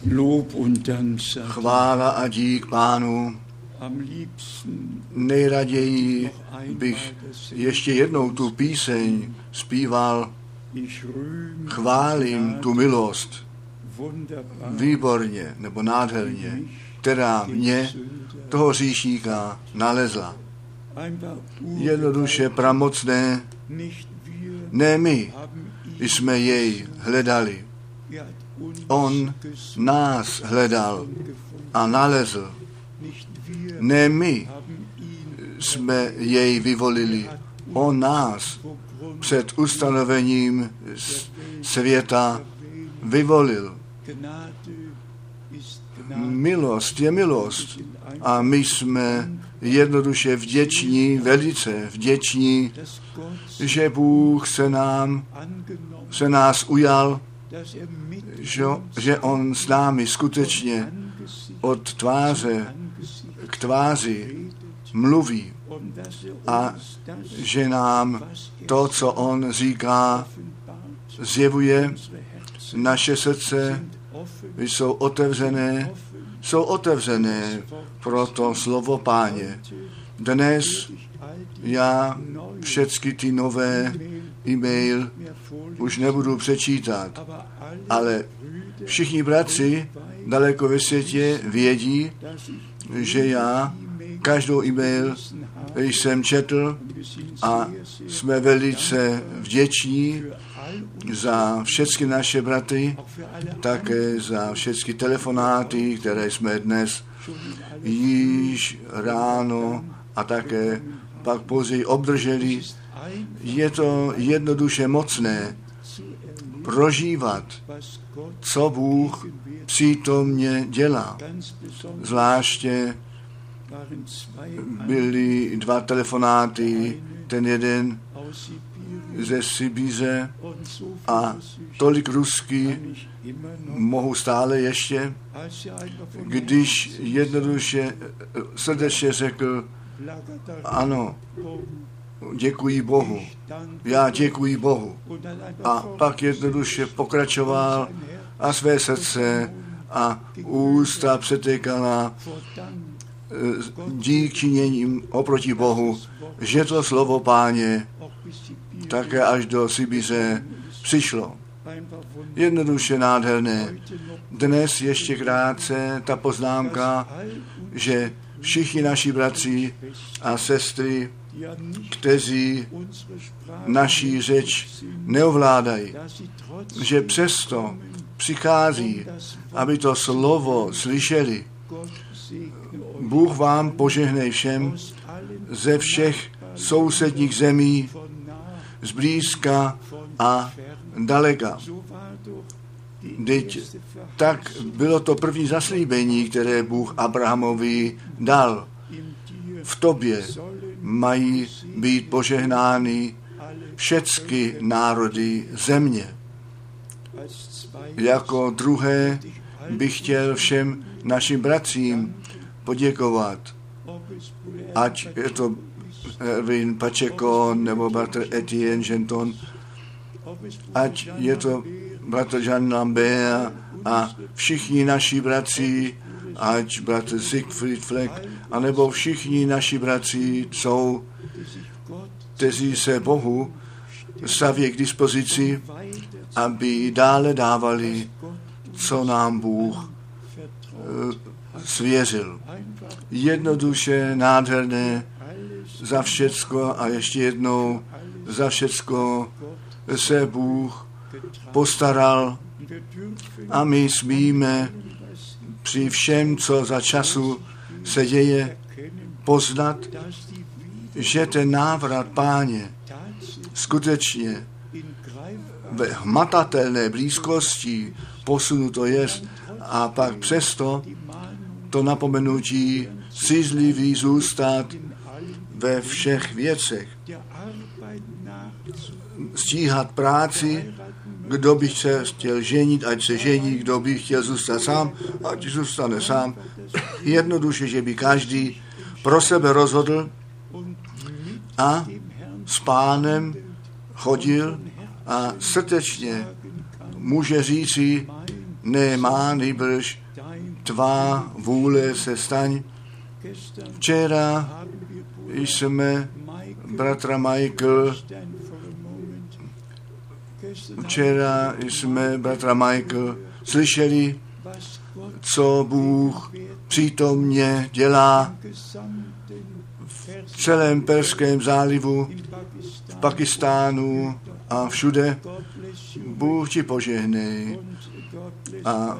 Lob und Dank sei Chvála a dík Pánu. am liebsten Nejraději bych ještě jednou tu píseň zpíval. ich rühme Chválím tu milost, wunderbar výborně nebo nádherně, která mě, toho hříšníka, nalezla. einfach Jednoduše pramocné, nicht wir ne my haben jsme jej hledali. er hat uns On gesucht nás hledal und gefunden. a nalezl. Nicht wir Ne my haben ihn jsme jej vyvolili. On nás vor Grund před ustanovením světa vyvolil. Gnade ist Gnade. Milost je milost. A my jsme jednoduše vděční, velice vděční, Dass Gott že Bůh se nás ujal, dass er mit že on s námi skutečně od tváře k tváři mluví und dass er a uns das že nám to, co on říká, zjevuje. Naše srdce jsou otevřené pro to slovo Páně. Dnes já všechny ty nové e-mail už nebudu přečítat, ale všichni bratři daleko ve světě vědí, že já každou e-mail jsem četl a jsme velice vděční za všechny naše bratry, také za všechny telefonáty, které jsme dnes již ráno a také pak později obdrželi. Je to jednoduše mocné prožívat, co Bůh přítomně dělá. Zvláště byly 2 telefonáty, ten jeden ze Sibíře a tolik rusky mohu stále ještě, když jednoduše srdečně řekl, ano, děkuji Bohu, já děkuji Bohu. A pak jednoduše pokračoval a své srdce a ústa přetékala dík činěním oproti Bohu, že to slovo Páně také až do Sibiře přišlo. Jednoduše nádherné. Dnes ještě krátce ta poznámka, že všichni naši bratři a sestry, kteří naší řeč neovládají, že přesto přichází, aby to slovo slyšeli. Bůh vám požehnej všem ze všech sousedních zemí, zblízka a daleka. Vždyť tak bylo to první zaslíbení, které Bůh Abrahamovi dal. V tobě mají být požehnány všechny národy země. Jako druhé bych chtěl všem našim bratřím poděkovat, ať je to Erwin Pacheco nebo bratr Etienne Genton, ať je to bratr Jean Lambert a všichni naši bratři, ať bratr Siegfried Fleck, anebo všichni naši bratři jsou, kteří se Bohu staví k dispozici, aby dále dávali, co nám Bůh svěřil. Jednoduše, nádherné, za všecko a ještě jednou za všecko se Bůh postaral a my smíme při všem, co za času se děje, poznat, že ten návrat Páně skutečně ve hmatatelné blízkosti posunuto jest a pak přesto to napomenutí střízlivý zůstat ve všech věcech. Stíhat práci, kdo by se chtěl ženit, ať se žení, kdo by chtěl zůstat sám, ať zůstane sám. Jednoduše, že by každý pro sebe rozhodl a s Pánem chodil a srdečně může říci, ne má, nýbrž tvá vůle se staň. Včera jsme bratra Michael slyšeli, co Bůh přítomně dělá v celém Perském zálivu, v Pakistánu a všude. Bůh ti požehnej. A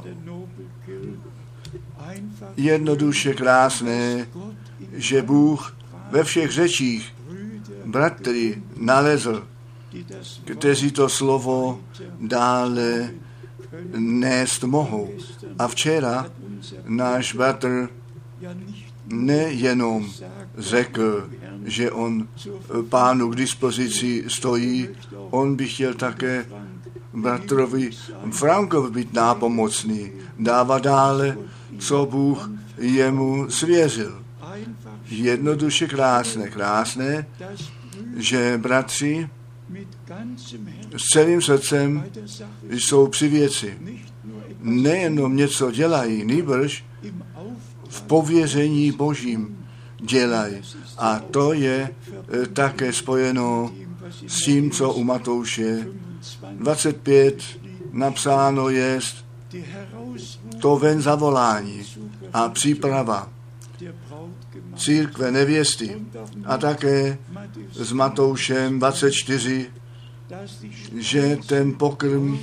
jednoduše krásné, že Bůh ve všech řečích bratry nalezl, kteří to slovo dále nést mohou. A včera náš bratr nejenom řekl, že on Pánu k dispozici stojí, on by chtěl také bratrovi Frankovi být nápomocný, dávat dále, co Bůh jemu svěřil. Jednoduše krásné, že bratři s celým srdcem jsou při věci. Nejenom něco dělají, nýbrž v pověření Božím dělají. A to je také spojeno s tím, co u Matouše 25 napsáno jest, to ven zavolání a příprava církve nevěsty. A také s Matoušem 24, že ten pokrm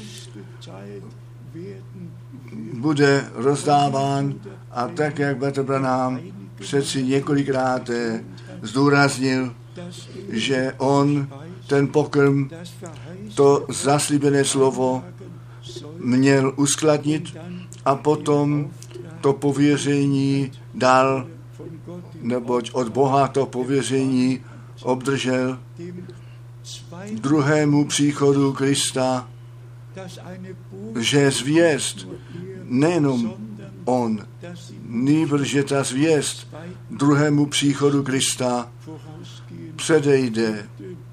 bude rozdáván a tak, jak bratr Branham přeci několikrát zdůraznil, že on ten pokrm, to zaslíbené slovo měl uskladnit a potom to pověření dal, neboť od Boha to pověření obdržel druhému příchodu Krista, že zvěst, nejenom on, nýbrž že ta zvěst druhému příchodu Krista předejde.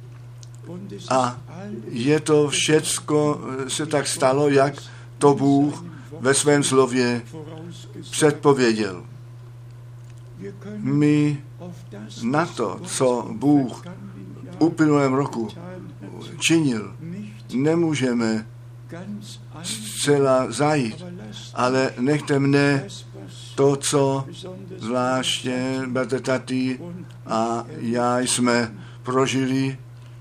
A je to všecko se tak stalo, jak to Bůh ve svém slově předpověděl. My na to, co Bůh v uplynulém roku činil, nemůžeme zcela zajít, ale nechte mne to, co zvláště bratr Tati a já jsme prožili.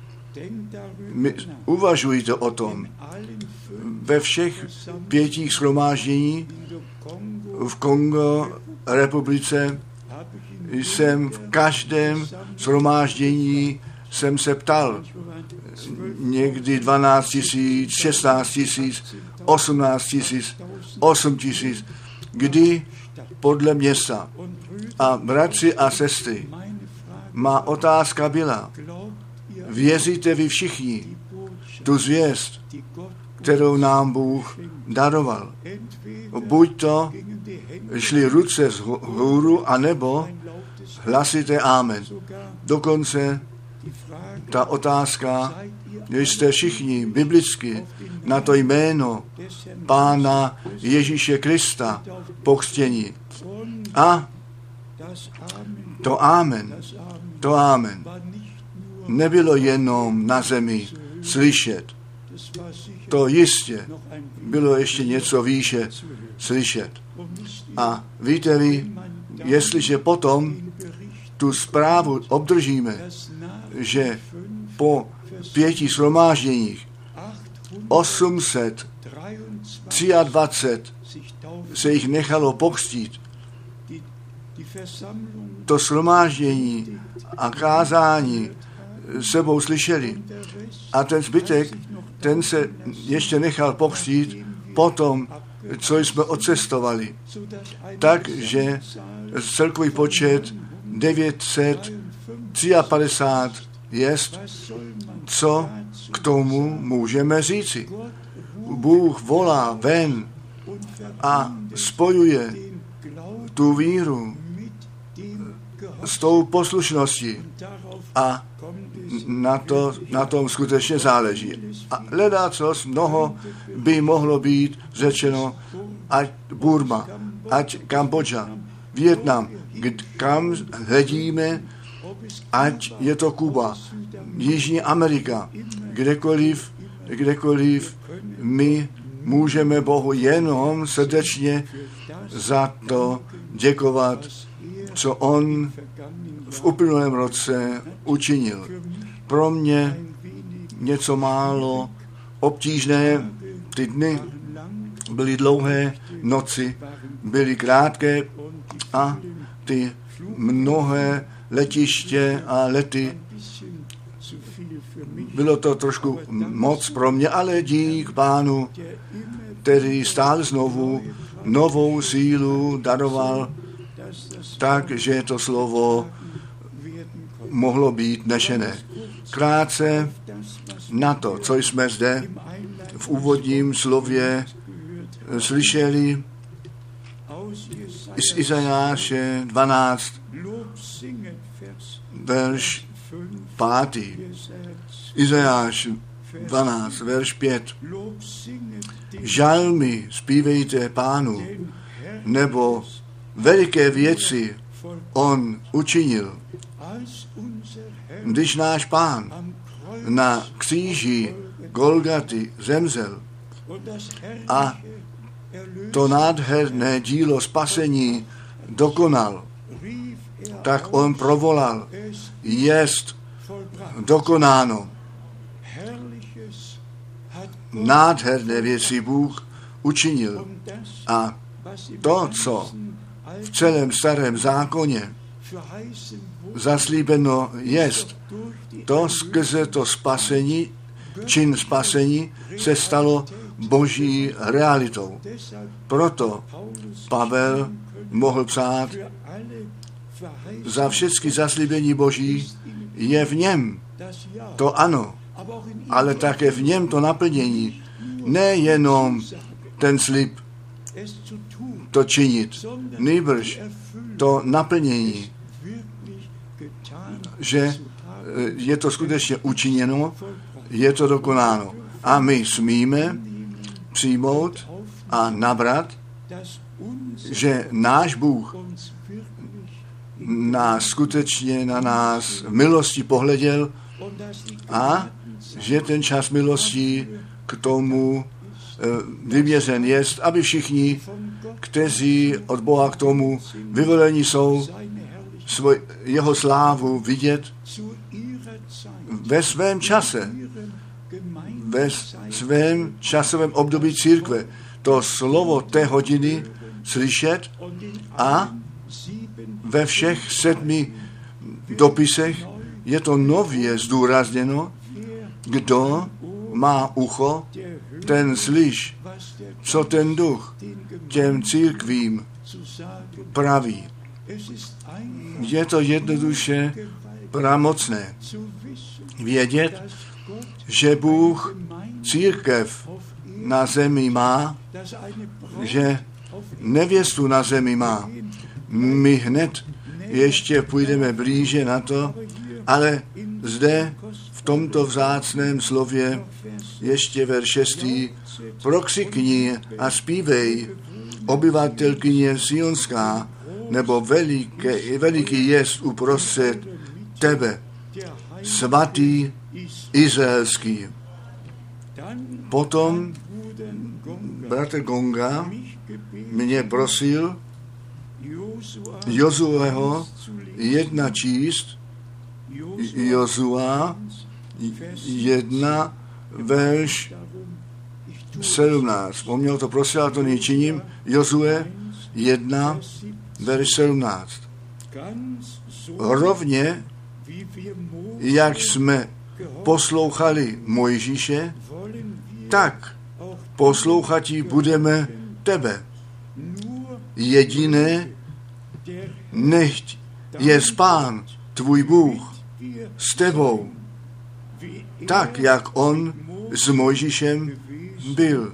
Uvažujte o tom. Ve všech 5 shromáždění v Kongo republice jsem v každém shromáždění jsem se ptal. Někdy 12 000, 16 000, 18 000, 8 000, kdy podle města. A bratři a sestry, má otázka byla, věříte vy všichni tu zvěst, kterou nám Bůh daroval? Buď to šly ruce vzhůru, anebo hlasité amen. Dokonce ta otázka, jste všichni biblicky na to jméno Pána Ježíše Krista pokřtěni. A to amen nebylo jenom na zemi slyšet. To jistě bylo ještě něco výše slyšet. A víte-li, jestliže potom tu zprávu obdržíme, že po 5 shromážděních 823 se jich nechalo pokřtít. To shromáždění a kázání sebou slyšeli. A ten zbytek, ten se ještě nechal pokřtít potom, co jsme odcestovali. Takže celkový počet 953 jest, co k tomu můžeme říci. Bůh volá ven a spojuje tu víru s tou poslušností a na tom skutečně záleží. A ledacos mnoho by mohlo být řečeno, ať Burma, ať Kambodža, Vietnam, kam hledíme, ať je to Kuba, Jižní Amerika, kdekoliv my můžeme Bohu jenom srdečně za to děkovat, co on v uplynulém roce učinil. Pro mě něco málo obtížné, ty dny byly dlouhé, noci byly krátké a ty mnohé letiště a lety, bylo to trošku moc pro mě, ale dík Pánu, který stále znovu novou sílu daroval, tak, že to slovo mohlo být nešené. Krátce na to, co jsme zde v úvodním slově slyšeli z Izajáše 12, verš 5. Izajáš 12, verš 5. Žalmy zpívejte Pánu, nebo veliké věci on učinil. Když náš Pán na kříži Golgaty zemřel a to nádherné dílo spasení dokonal, tak on provolal, jest dokonáno. Nádherné věci Bůh učinil. A to, co v celém starém zákoně zaslíbeno jest, to skrze to spasení, čin spasení se stalo boží realitou. Proto Pavel mohl psát, za všechny zaslíbení boží je v něm to ano, ale také v něm to naplnění. Nejenom ten slib to činit, nýbrž to naplnění, že je to skutečně učiněno, je to dokonáno. A my smíme přijmout a nabrat, že náš Bůh skutečně na nás v milosti pohleděl a že ten čas milosti k tomu vyměřen jest, aby všichni, kteří od Boha k tomu vyvolení jsou, jeho slávu vidět ve svém čase, ve svém časovém období církve, to slovo té hodiny slyšet a ve všech 7 dopisech je to nově zdůrazněno, kdo má ucho, ten slyš, co ten duch těm církvím praví. Je to jednoduše pramocné vědět, že Bůh církev na zemi má, že nevěstu na zemi má. My hned ještě půjdeme blíže na to, ale zde v tomto vzácném slově ještě verš 6. Prokřikni a zpívej, obyvatelkyně Sionská, nebo veliký jest uprostřed tebe, svatý izraelský. Potom bratr Gonga mě prosil Jozueho 1 číst, Jozua 1 verš 17. On mě to prosil, ale to nečiním. Jozue 1 verš 17. Rovně, jak jsme poslouchali Mojžíše, tak poslouchatí budeme tebe. Jediné, nechť je Pán, tvůj Bůh, s tebou, tak, jak on s Mojžíšem byl.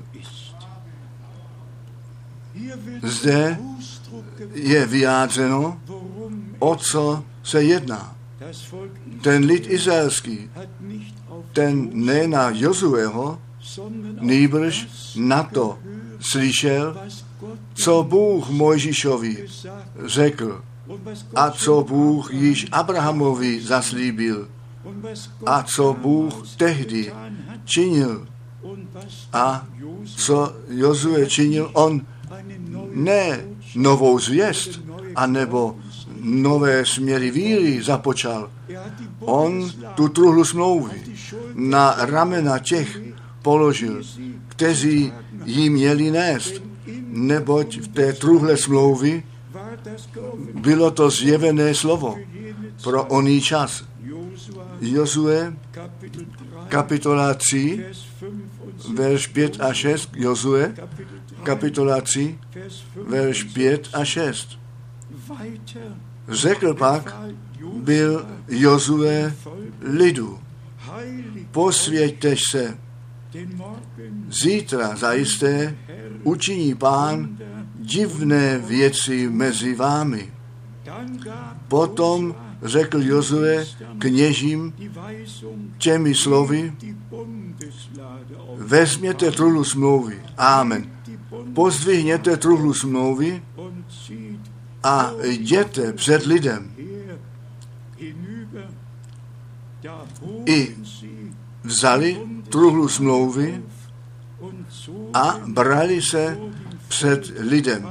Zde je vyjádřeno, o co se jedná. Ten lid izraelský, ten ne na Jozueho, nýbrž na to slyšel, co Bůh Mojžíšovi řekl a co Bůh již Abrahamovi zaslíbil a co Bůh tehdy činil a co Jozue činil, on ne novou zvěst anebo nové směry víry započal. On tu truhlu smlouvy na ramena těch položil, kteří jí měli nést, neboť v té truhle smlouvy bylo to zjevené slovo pro oný čas. Jozue, kapitola 3, verš 5 a 6, Jozue, kapitola 3, verš 5 a 6. Řekl pak byl Jozue lidu, posvěťte se, zítra zajisté učiní Pán divné věci mezi vámi. Potom řekl Jozue kněžím těmi slovy, vezměte truhlu smlouvy. Amen. Pozdvihněte truhlu smlouvy a jděte před lidem. I vzali truhlu smlouvy a brali se před lidem.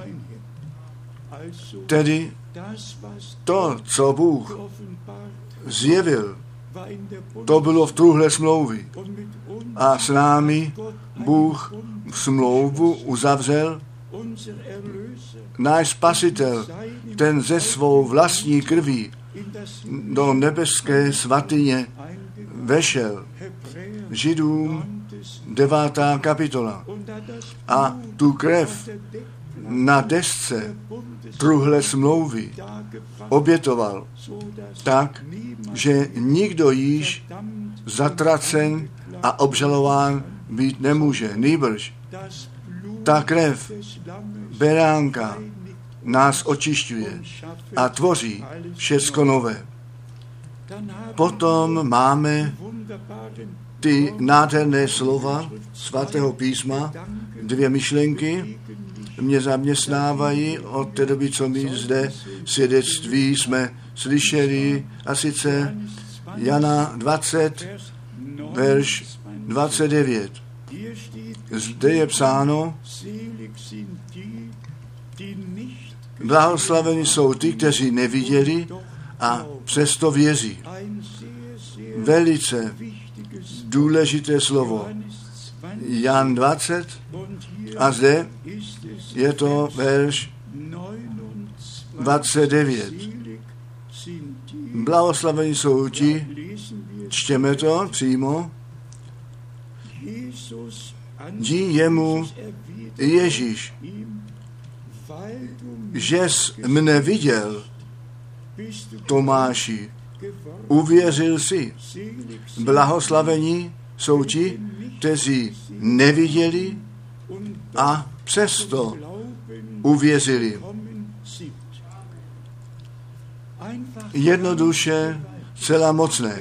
Tedy to, co Bůh zjevil, to bylo v truhle smlouvy. A s námi Bůh smlouvu uzavřel. Náš Spasitel, ten ze svou vlastní krví do nebeské svatyně vešel. Židům 9. kapitola. A tu krev na desce truhle smlouvy obětoval tak, že nikdo již zatracen a obžalován být nemůže. Nýbrž ta krev beránka nás očišťuje a tvoří všecko nové. Potom máme ty nádherné slova svatého písma, dvě myšlenky mě zaměstnávají od té doby, co my zde svědectví jsme slyšeli, a sice Jana 20, verš 29. Zde je psáno, blahoslaveni jsou ty, kteří neviděli a přesto věří. Velice důležité slovo. Jan 20 a zde je to verš 29. Blahoslaveni jsou ti, čtěme to přímo, dí jemu Ježíš, žes mne viděl, Tomáši, uvěřil si. Blahoslavení jsou ti, kteří neviděli a přesto uvěřili. Jednoduše, celá mocné.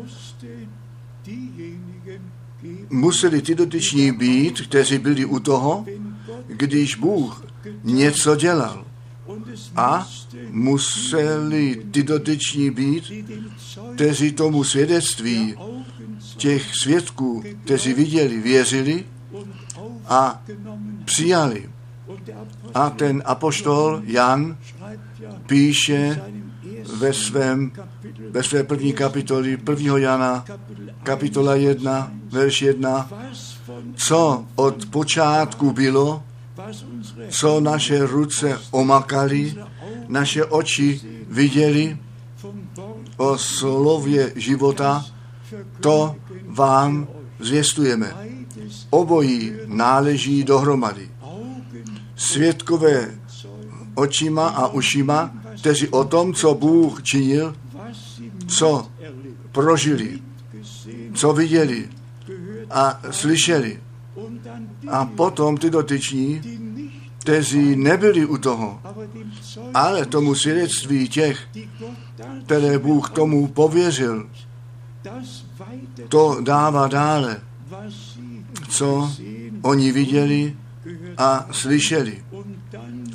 Museli ty dotyční být, kteří byli u toho, když Bůh něco dělal. A museli ty dotyční být, kteří tomu svědectví těch svědků, kteří viděli, věřili a přijali. A ten apoštol Jan píše ve své první kapitoli 1. Jana, kapitola 1, verš 1, co od počátku bylo, co naše ruce omakaly, naše oči viděli o slově života, to vám zvěstujeme. Obojí náleží dohromady. Svědkové očima a ušima, kteří o tom, co Bůh činil, co prožili, co viděli a slyšeli. A potom ty dotyční, kteří nebyli u toho, ale tomu svědectví těch, které Bůh tomu pověřil, to dává dále, co oni viděli a slyšeli.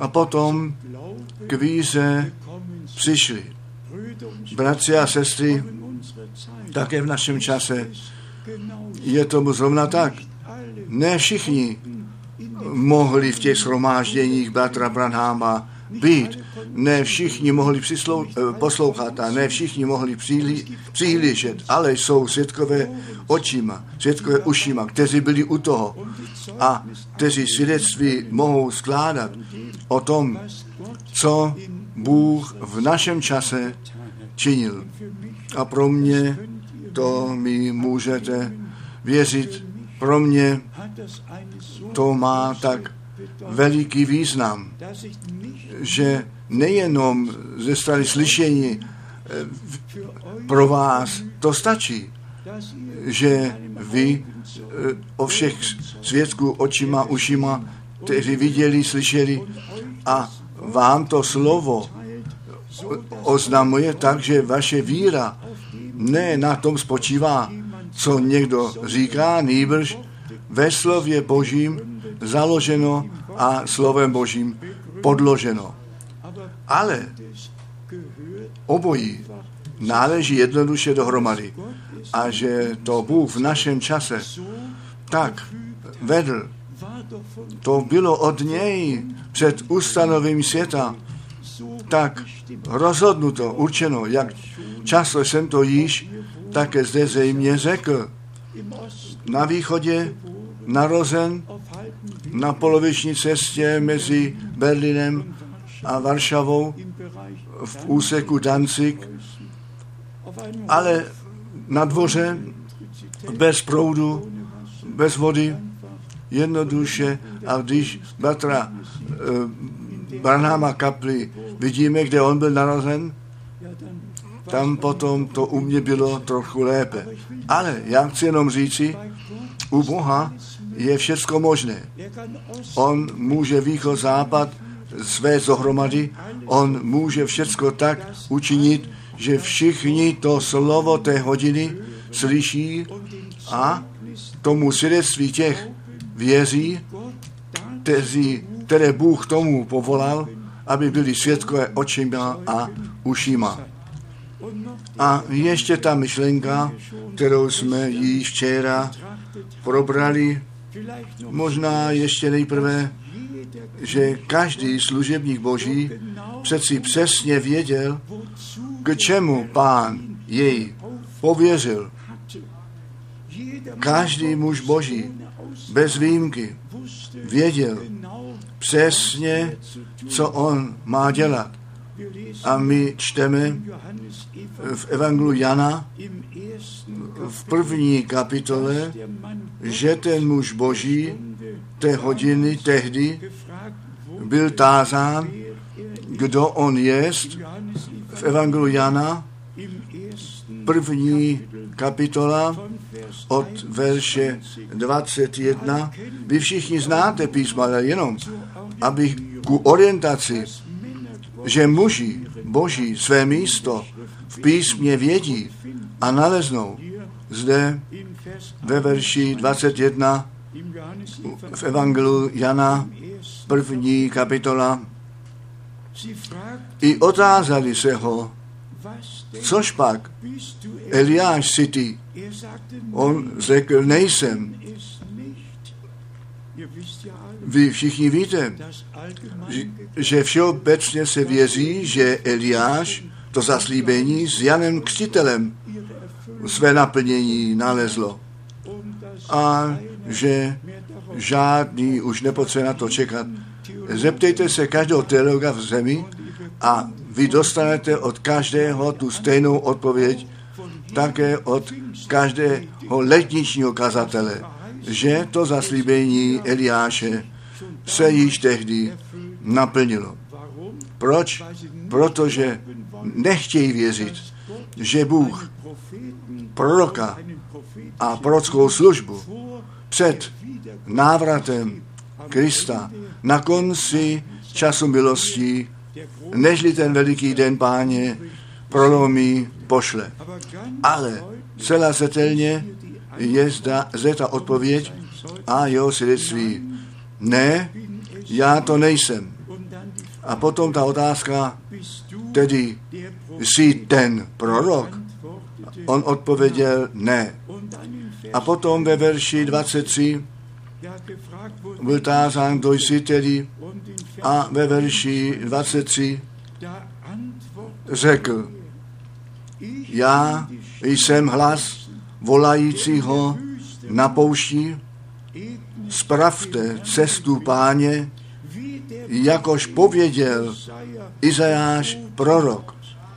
A potom k víře přišli. Bratři a sestry, také v našem čase je tomu zrovna tak. Ne všichni mohli v těch shromážděních bratra Branhama být. Ne všichni mohli poslouchat a ne všichni mohli přihlížet, ale jsou svědkové očima, svědkové ušima, kteří byli u toho a kteří svědectví mohou skládat o tom, co Bůh v našem čase činil. A pro mě to mi můžete věřit, pro mě to má tak veliký význam, že nejenom ze strany slyšení pro vás to stačí, že vy o všech svědků očima, ušima, kteří viděli, slyšeli a vám to slovo oznamuje tak, že vaše víra ne na tom spočívá, co někdo říká, nýbrž ve slově Božím založeno a slovem Božím podloženo. Ale obojí náleží jednoduše dohromady. A že to Bůh v našem čase tak vedl, to bylo od něj před ustanovením světa tak rozhodnuto, určeno, jak často jsem to již také zde zřejmě řekl. Na východě narozen na poloviční cestě mezi Berlínem a Varšavou v úseku Danzig, ale na dvoře bez proudu, bez vody, jednoduše. A když bratra Branhama kapli vidíme, kde on byl narozen, tam potom to u mě bylo trochu lépe. Ale já chci jenom říci, u Boha je všecko možné. On může východ, západ svést dohromady, on může všecko tak učinit, že všichni to slovo té hodiny slyší a tomu svědectví těch věří, které Bůh tomu povolal, aby byli svědkové očima a ušima. A ještě ta myšlenka, kterou jsme již včera probrali, možná ještě nejprve, že každý služebník Boží přeci přesně věděl, k čemu Pán jej pověřil. Každý muž Boží, bez výjimky, věděl přesně, co on má dělat. A my čteme v Evangeliu Jana v 1. kapitole, že ten muž Boží té hodiny tehdy byl tázán, kdo on jest. V Evangeliu Jana 1. kapitola od verše 21. Vy všichni znáte písma, ale jenom, aby ku orientaci, že muži Boží své místo v písmě vědí a naleznou. Zde ve verši 21 v Evangeliu Jana 1. kapitola i otázali se ho, což pak, Eliáš jsi ty? On řekl, nejsem. Vy všichni víte, že všeobecně se věří, že Eliáš to zaslíbení s Janem Křtitelem své naplnění nalezlo. A že žádný už nepotřebuje na to čekat. Zeptejte se každého teologa v zemi a vy dostanete od každého tu stejnou odpověď, také od každého letničního kazatele, že to zaslíbení Eliáše se již tehdy naplnilo. Proč? Protože nechtějí věřit, že Bůh proroka a prorockou službu před návratem Krista na konci času milosti, nežli ten veliký den Páně prolomí, pošle. Ale celá zetelně je zde ta odpověď a jeho svědectví. Ne, já to nejsem. A potom ta otázka, tedy jsi ten prorok? On odpověděl ne. A potom ve verši 23 byl tázán, kdo jsi tedy, a ve verši 23 řekl, já jsem hlas volajícího na poušti, spravte cestu Páně, jakož pověděl Izajáš prorok.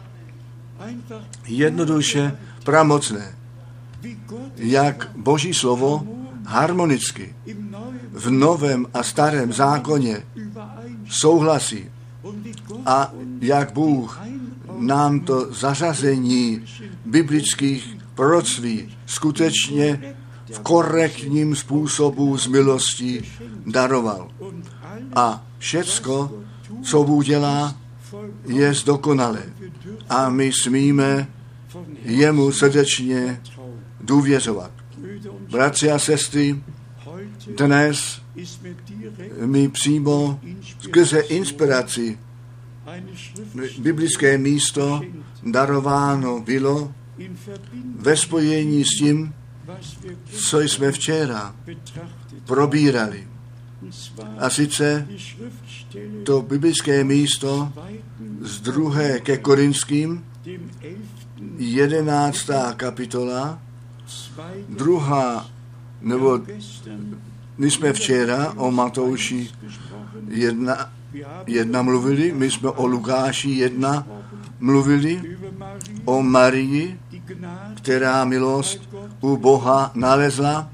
Jednoduše pramocné, jak Boží slovo harmonicky v Novém a Starém zákoně souhlasí a jak Bůh nám to zařazení biblických proroctví skutečně v korektním způsobu z milostí daroval. A všecko, co Bůh dělá, je dokonalé. A my smíme jemu srdečně důvěřovat. Bratři a sestry, dnes mi přímo skrze inspiraci biblické místo darováno bylo ve spojení s tím, co jsme včera probírali. A sice to biblické místo z 2. ke Korinským, 11. kapitola, 2. nebo my jsme včera o Matouši 1 mluvili, my jsme o Lukáši 1 mluvili, o Marii, která milost u Boha nalezla,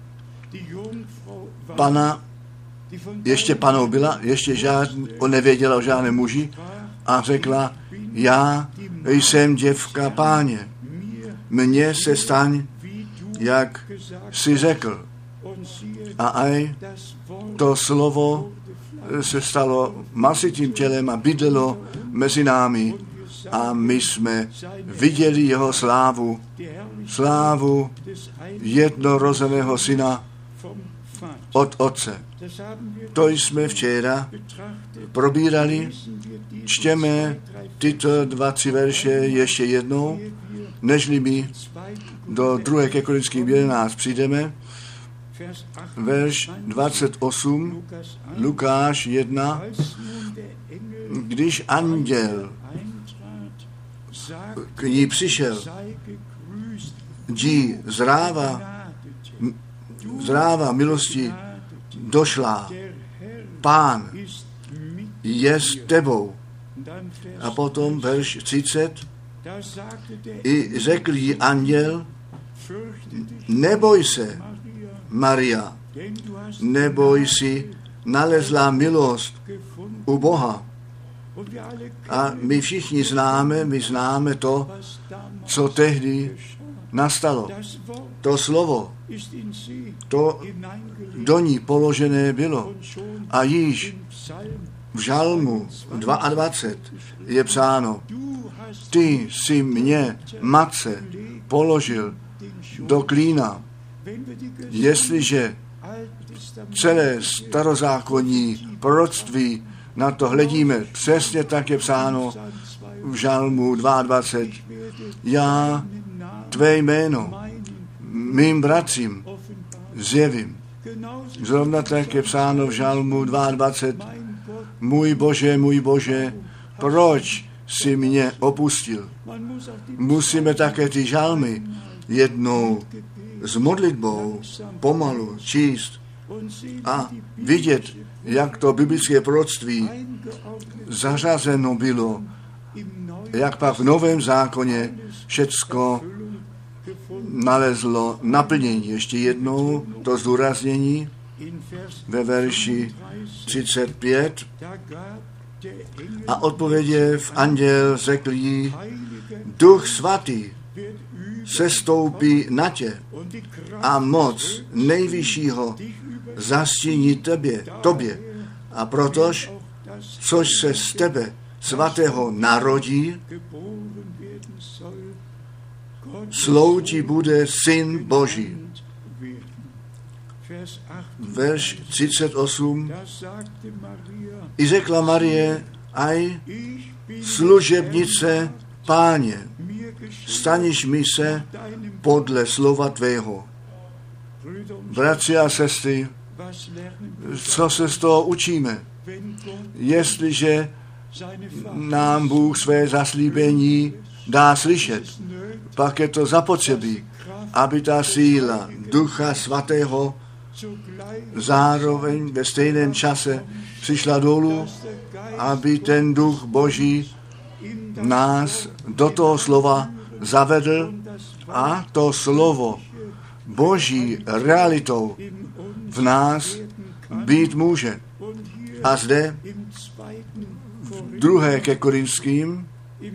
Pana, ještě panou byla, ještě nevěděla o žádném muži a řekla, já jsem děvka Páně, mně se staň, jak jsi řekl. A aj to slovo se stalo masitým tělem a bydlelo mezi námi a my jsme viděli jeho slávu, slávu jednorozeného syna od Otce. To jsme včera probírali. Čtěme tyto 2-3 verše ještě jednou, nežli my do 2. ke Korinským 11 přijdeme. Verš 28, Lukáš 1, když anděl k ní přišel, dí zráva milosti došla, Pán je s tebou. A potom verš 30, i řekl jí anděl, neboj se, Maria, neboj si, nalezla milost u Boha. A my všichni známe to, co tehdy nastalo. To slovo, to do ní položené bylo. A již v žalmu 22 je psáno, ty si mě, matce, položil do klína. Jestliže celé starozákonní proroctví na to hledíme, přesně tak je psáno v žalmu 22. Já tvé jméno mým bratřím zjevím. Zrovna tak je psáno v žalmu 22. Můj Bože, proč jsi mě opustil? Musíme také ty žalmy jednou s modlitbou pomalu číst a vidět, jak to biblické proroctví zařazeno bylo, jak pak v Novém zákoně všecko nalezlo naplnění. Ještě jednou to zdůraznění ve verši 35. A odpověděv anděl řekl jí, Duch svatý sestoupí na tě a moc nejvyššího zastíní tobě. A protož, což se z tebe svatého narodí, slouží bude Syn Boží. Verš 38. I řekla Marie, aj služebnice Páně, staniš mi se podle slova tvého. Bratři a sestry, co se z toho učíme? Jestliže nám Bůh své zaslíbení dá slyšet, pak je to zapotřebí, aby ta síla Ducha Svatého zároveň ve stejném čase přišla dolů, aby ten Duch Boží nás do toho slova zavedl a to slovo Boží realitou v nás být může. A zde v 2. ke Korinským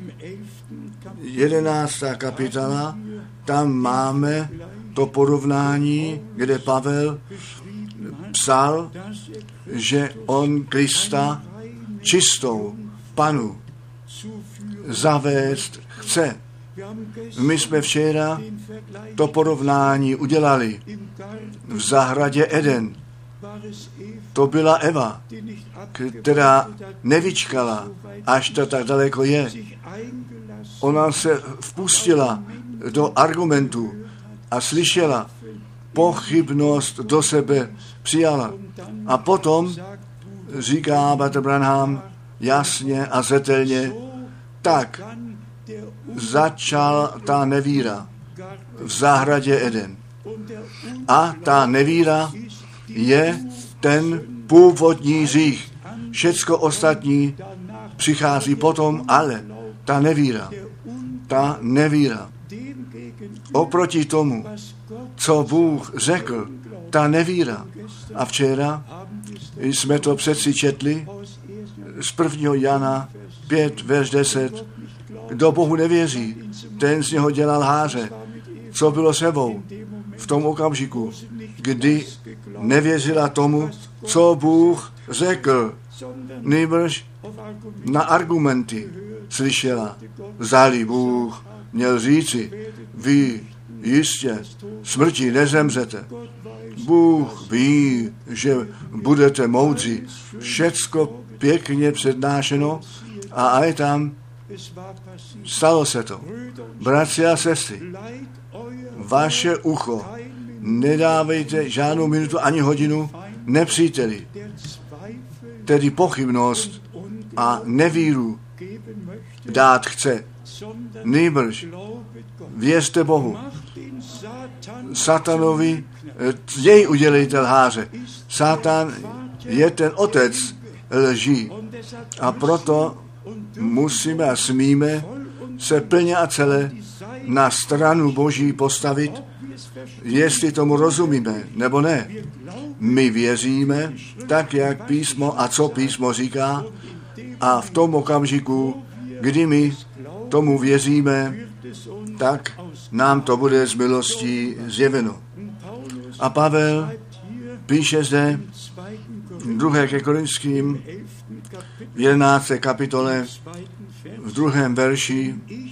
11. kapitola, tam máme to porovnání, kde Pavel psal, že on Krista čistou Panu zavést chce. My jsme včera to porovnání udělali v zahradě Eden. To byla Eva, která nevyčkala, až to tak daleko je. Ona se vpustila do argumentu a slyšela, pochybnost do sebe přijala. A potom říká Bratr Branham jasně a zřetelně, tak začala ta nevíra v zahradě Eden. A ta nevíra je ten původní hřích. Všecko ostatní přichází potom, ale ta nevíra oproti tomu, co Bůh řekl, ta nevíra. A včera jsme to přeci četli z 1. Jana 5, verš 10. Kdo Bohu nevěří, ten z něho dělá lháře. Co bylo s Evou v tom okamžiku, kdy nevěřila tomu, co Bůh řekl, nýbrž na argumenty slyšela. Zdali Bůh měl říci, vy jistě smrti nezemřete. Bůh ví, že budete moudří. Všecko pěkně přednášeno a aj tam stalo se to. Bratři a sestry, vaše ucho nedávejte žádnou minutu ani hodinu nepříteli, tedy pochybnost a nevíru dát chce. Nýbrž věřte Bohu. Satanovi jej udělejte lháře. Satan je ten otec lží. A proto musíme a smíme se plně a celé na stranu Boží postavit, jestli tomu rozumíme, nebo ne. My věříme tak, jak písmo a co písmo říká, a v tom okamžiku, kdy my tomu věříme, tak nám to bude z milostí zjeveno. A Pavel píše zde v 2. ke Korinským 11. kapitole v 2. verši,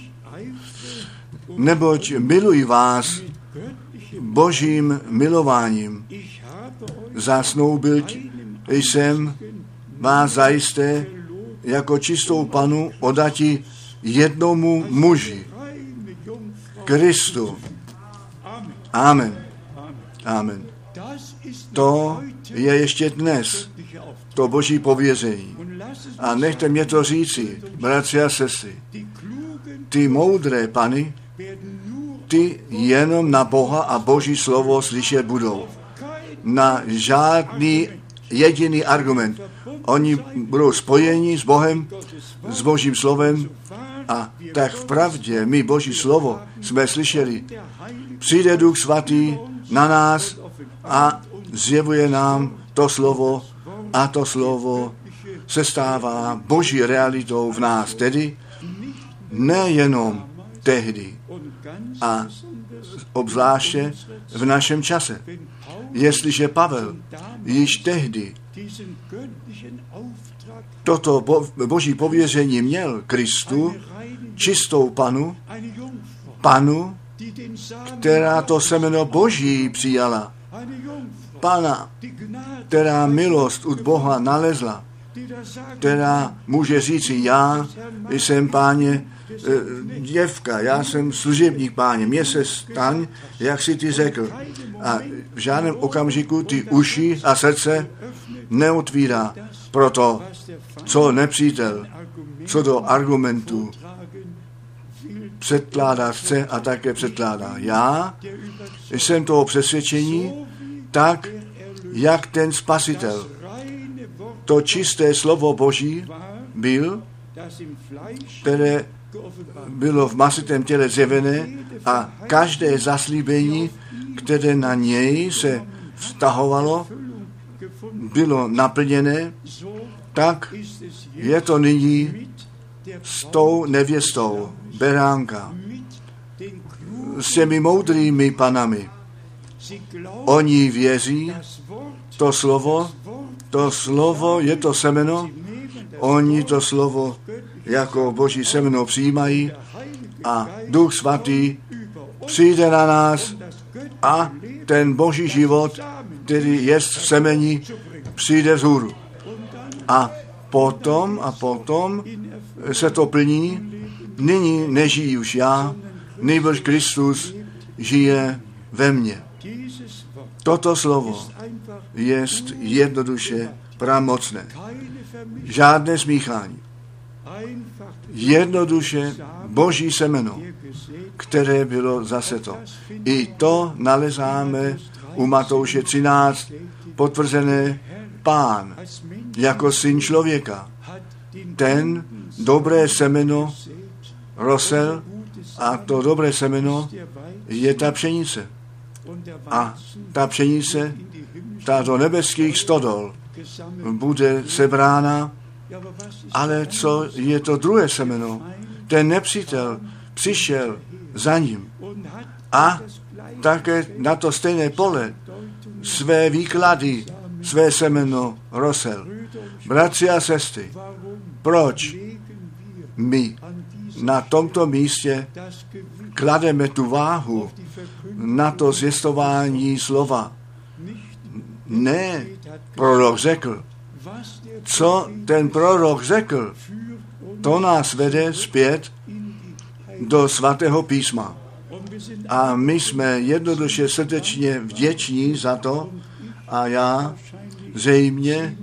neboť miluji vás Božím milováním. Zasnoubil jsem vás zajisté jako čistou Panu odati jednomu muži, Kristu. Amen. Amen. To je ještě dnes to Boží pověření. A nechte mě to říci, bratři a sestry, ty moudré pany, ty jenom na Boha a Boží slovo slyšet budou. Na žádný jediný argument. Oni budou spojeni s Bohem, s Božím slovem a tak v pravdě my Boží slovo jsme slyšeli. Přijde Duch Svatý na nás a zjevuje nám to slovo a to slovo se stává Boží realitou v nás. Tedy nejenom tehdy a obzvláště v našem čase. Jestliže Pavel již tehdy toto Boží pověření měl Kristu, čistou Panu, která to semeno Boží přijala, Pana, která milost od Boha nalezla, která může říci, já jsem, Páně, děvka, já jsem služebník, Páně, mně se staň, jak si ty řekl. A v žádném okamžiku ty uši a srdce neotvírá pro to, co nepřítel, co do argumentů předkládá chce a také předkládá. Já jsem toho přesvědčení, tak, jak ten Spasitel, to čisté slovo Boží byl, které bylo v masitém těle zjevené a každé zaslíbení, které na něj se vztahovalo, bylo naplněné, tak je to nyní s tou nevěstou beránka, s těmi moudrými panami. Oni věří, to slovo je to semeno, oni to slovo jako Boží semeno přijímají a Duch Svatý přijde na nás a ten Boží život, který je v semeni, přijde vzhůru. A potom se to plní. Nyní nežijí už já, nýbrž Kristus žije ve mně. Toto slovo je jednoduše pramocné. Žádné smíchání. Jednoduše Boží semeno, které bylo zaseto. I to nalezáme u Matouše 13 potvrzené Pán jako syn člověka. Ten dobré semeno rosel a to dobré semeno je ta pšenice. A ta pšenice, ta do nebeských stodol bude sebrána, ale co je to druhé semeno? Ten nepřítel přišel za ním a také na to stejné pole své výklady, své semeno rosel. Bratři a sestry, proč my na tomto místě klademe tu váhu na to zvěstování slova? Ne, prorok řekl. Co ten prorok řekl, to nás vede zpět do svatého písma. A my jsme jednoduše srdečně vděční za to a já zřejmě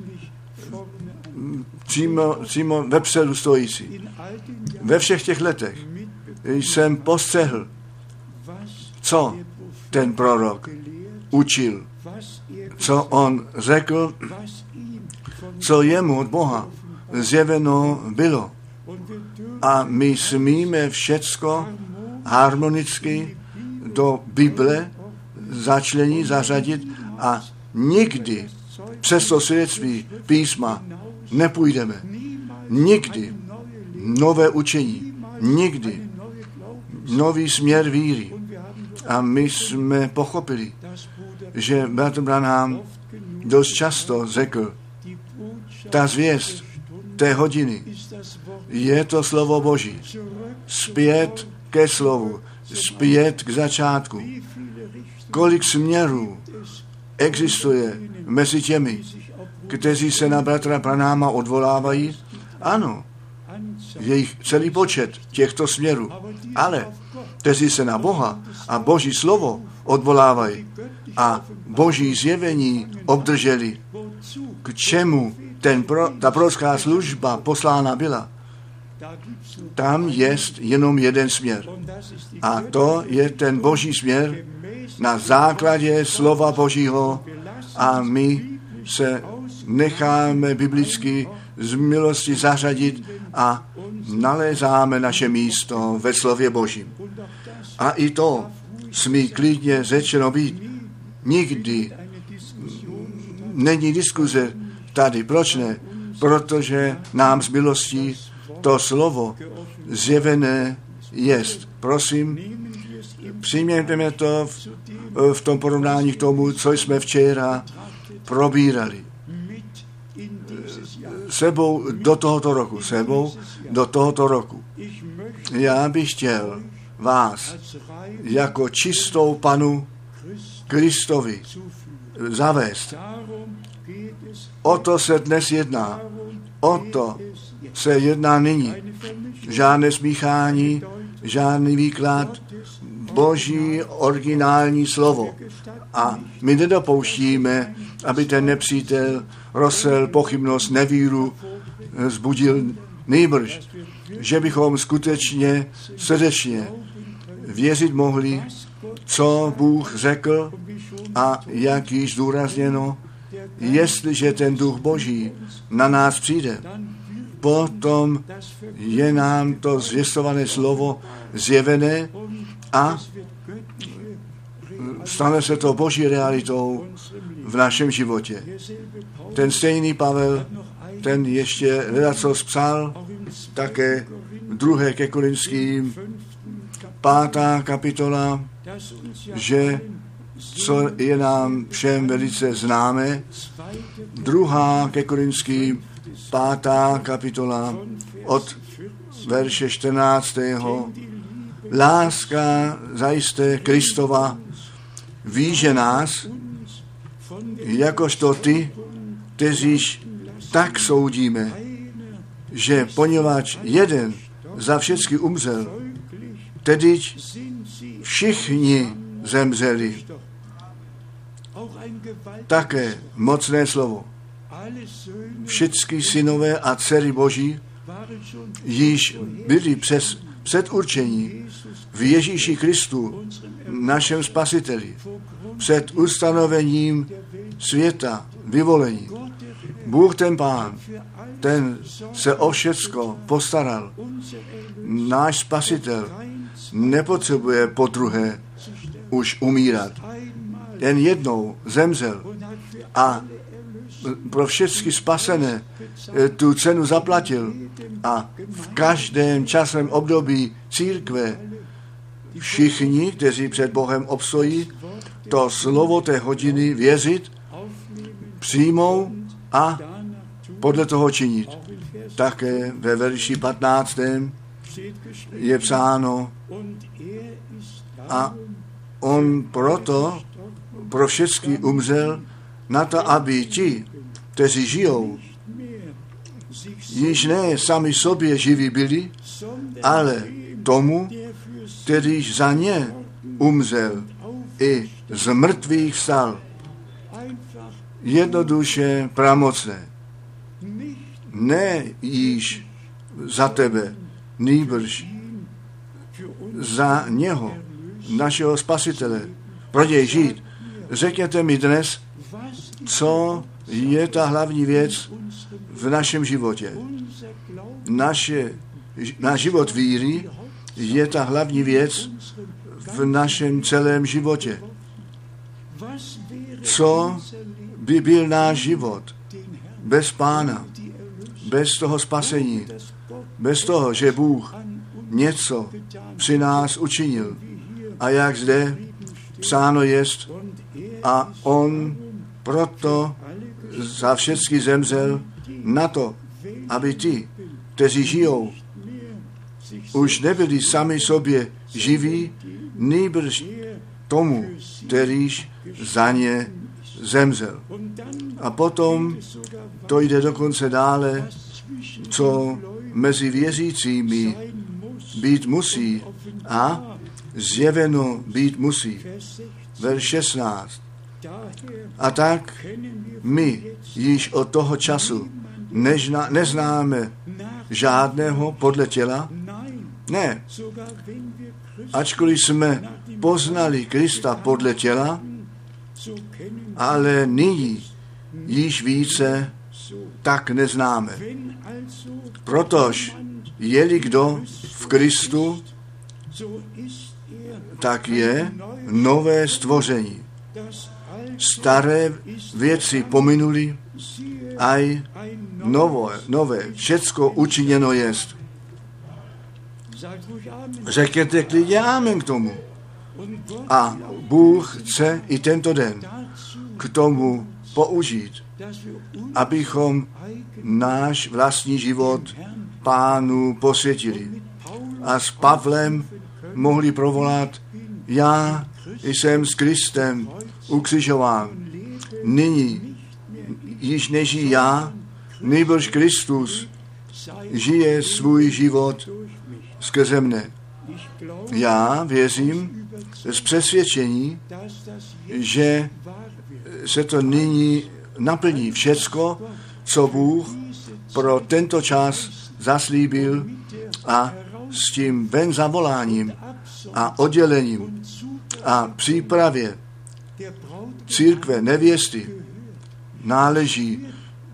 přímo vepředu stojící. Ve všech těch letech jsem postřehl, co ten prorok učil, co on řekl, co jemu od Boha zjeveno bylo. A my smíme všecko harmonicky do Bible zařadit a nikdy přes to svědectví písma nepůjdeme. Nikdy nové učení, nikdy nový směr víry. A my jsme pochopili, že bratr Branham dost často řekl, ta zvěst té hodiny je to slovo Boží. Zpět ke slovu, zpět k začátku. Kolik směrů existuje mezi těmi, kteří se na bratra Branhama odvolávají? Ano, je jich celý počet těchto směrů, ale kteří se na Boha a Boží slovo odvolávají a Boží zjevení obdrželi, k čemu ta prorocká služba poslána byla, tam je jenom jeden směr. A to je ten Boží směr na základě slova Božího a my se necháme biblicky z milosti zařadit a nalézáme naše místo ve slově Božím. A i to smí klidně řečeno být. Nikdy není diskuze tady. Proč ne? Protože nám z milostí to slovo zjevené jest. Prosím, přijměme to v tom porovnání k tomu, co jsme včera probírali. Sebou do tohoto roku. Já bych chtěl vás jako čistou Panu Kristovi zavést. O to se dnes jedná. O to se jedná nyní. Žádné smíchání, žádný výklad, Boží originální slovo. A my nedopouštíme, aby ten nepřítel rozsel pochybnost, nevíru, zbudil nýbrž, že bychom skutečně srdečně věřit mohli, co Bůh řekl a jak již zdůrazněno, jestliže ten duch Boží na nás přijde, potom je nám to zvěstované slovo zjevené a stane se to Boží realitou v našem životě. Ten stejný Pavel, ten ještě ledacos psal, také 2. ke Korinským, 5. kapitola, že co je nám všem velice známé, 2. ke Korinským, 5. kapitola, od verše 14. Láska zajisté Kristova výže nás, jakožto ty, kteříž tak soudíme, že poněvadž jeden za všechny umřel, tedy všichni zemřeli. Také mocné slovo. Všichni synové a dcery Boží již byli předurčení v Ježíši Kristu, našem Spasiteli, před ustanovením světa, vyvolení. Bůh ten Pán, ten se o všecko postaral. Náš Spasitel nepotřebuje podruhé už umírat. Jen jednou zemřel a pro všechny spasené tu cenu zaplatil a v každém časovém období církve všichni, kteří před Bohem obstojí, to slovo té hodiny věřit, přijmou a podle toho činit. Také ve verši 15. je psáno a on proto pro všechny umřel na to, aby ti, kteří žijou, již ne sami sobě živí byli, ale tomu, kterýž za ně umřel i z mrtvých vstal. Jednoduše pramocné. Ne již za tebe, nýbrž za něho, našeho Spasitele, pro něj žít. Řekněte mi dnes, co je ta hlavní věc v našem životě. Náš život víry je ta hlavní věc v našem celém životě. Co by byl náš život bez Pána, bez toho spasení, bez toho, že Bůh něco při nás učinil. A jak zde psáno jest, a on proto za všechny zemřel na to, aby ti, kteří žijou, už nebyli sami sobě živí, nýbrž tomu, kterýž za ně zemřel. A potom to jde dokonce dále, co mezi věřícími být musí a zjeveno být musí. Verš 16. A tak my již od toho času neznáme žádného podle těla. Ne. Ačkoliv jsme poznali Krista podle těla, ale nyní již více tak neznáme. Protož je-li kdo v Kristu, tak je nové stvoření. Staré věci pominuli, aj nové, všecko učiněno jest. Řekněte klidně amen k tomu. A Bůh chce i tento den k tomu použít, abychom náš vlastní život Pánu posvětili. A s Pavlem mohli provolat, já jsem s Kristem ukřižován. Nyní již nežijí já, nýbrž Kristus žije svůj život skrze mne. Já věřím z přesvědčení, že se to nyní naplní všecko, co Bůh pro tento čas zaslíbil a s tím ven zavoláním a oddělením a přípravě církve nevěsty náleží,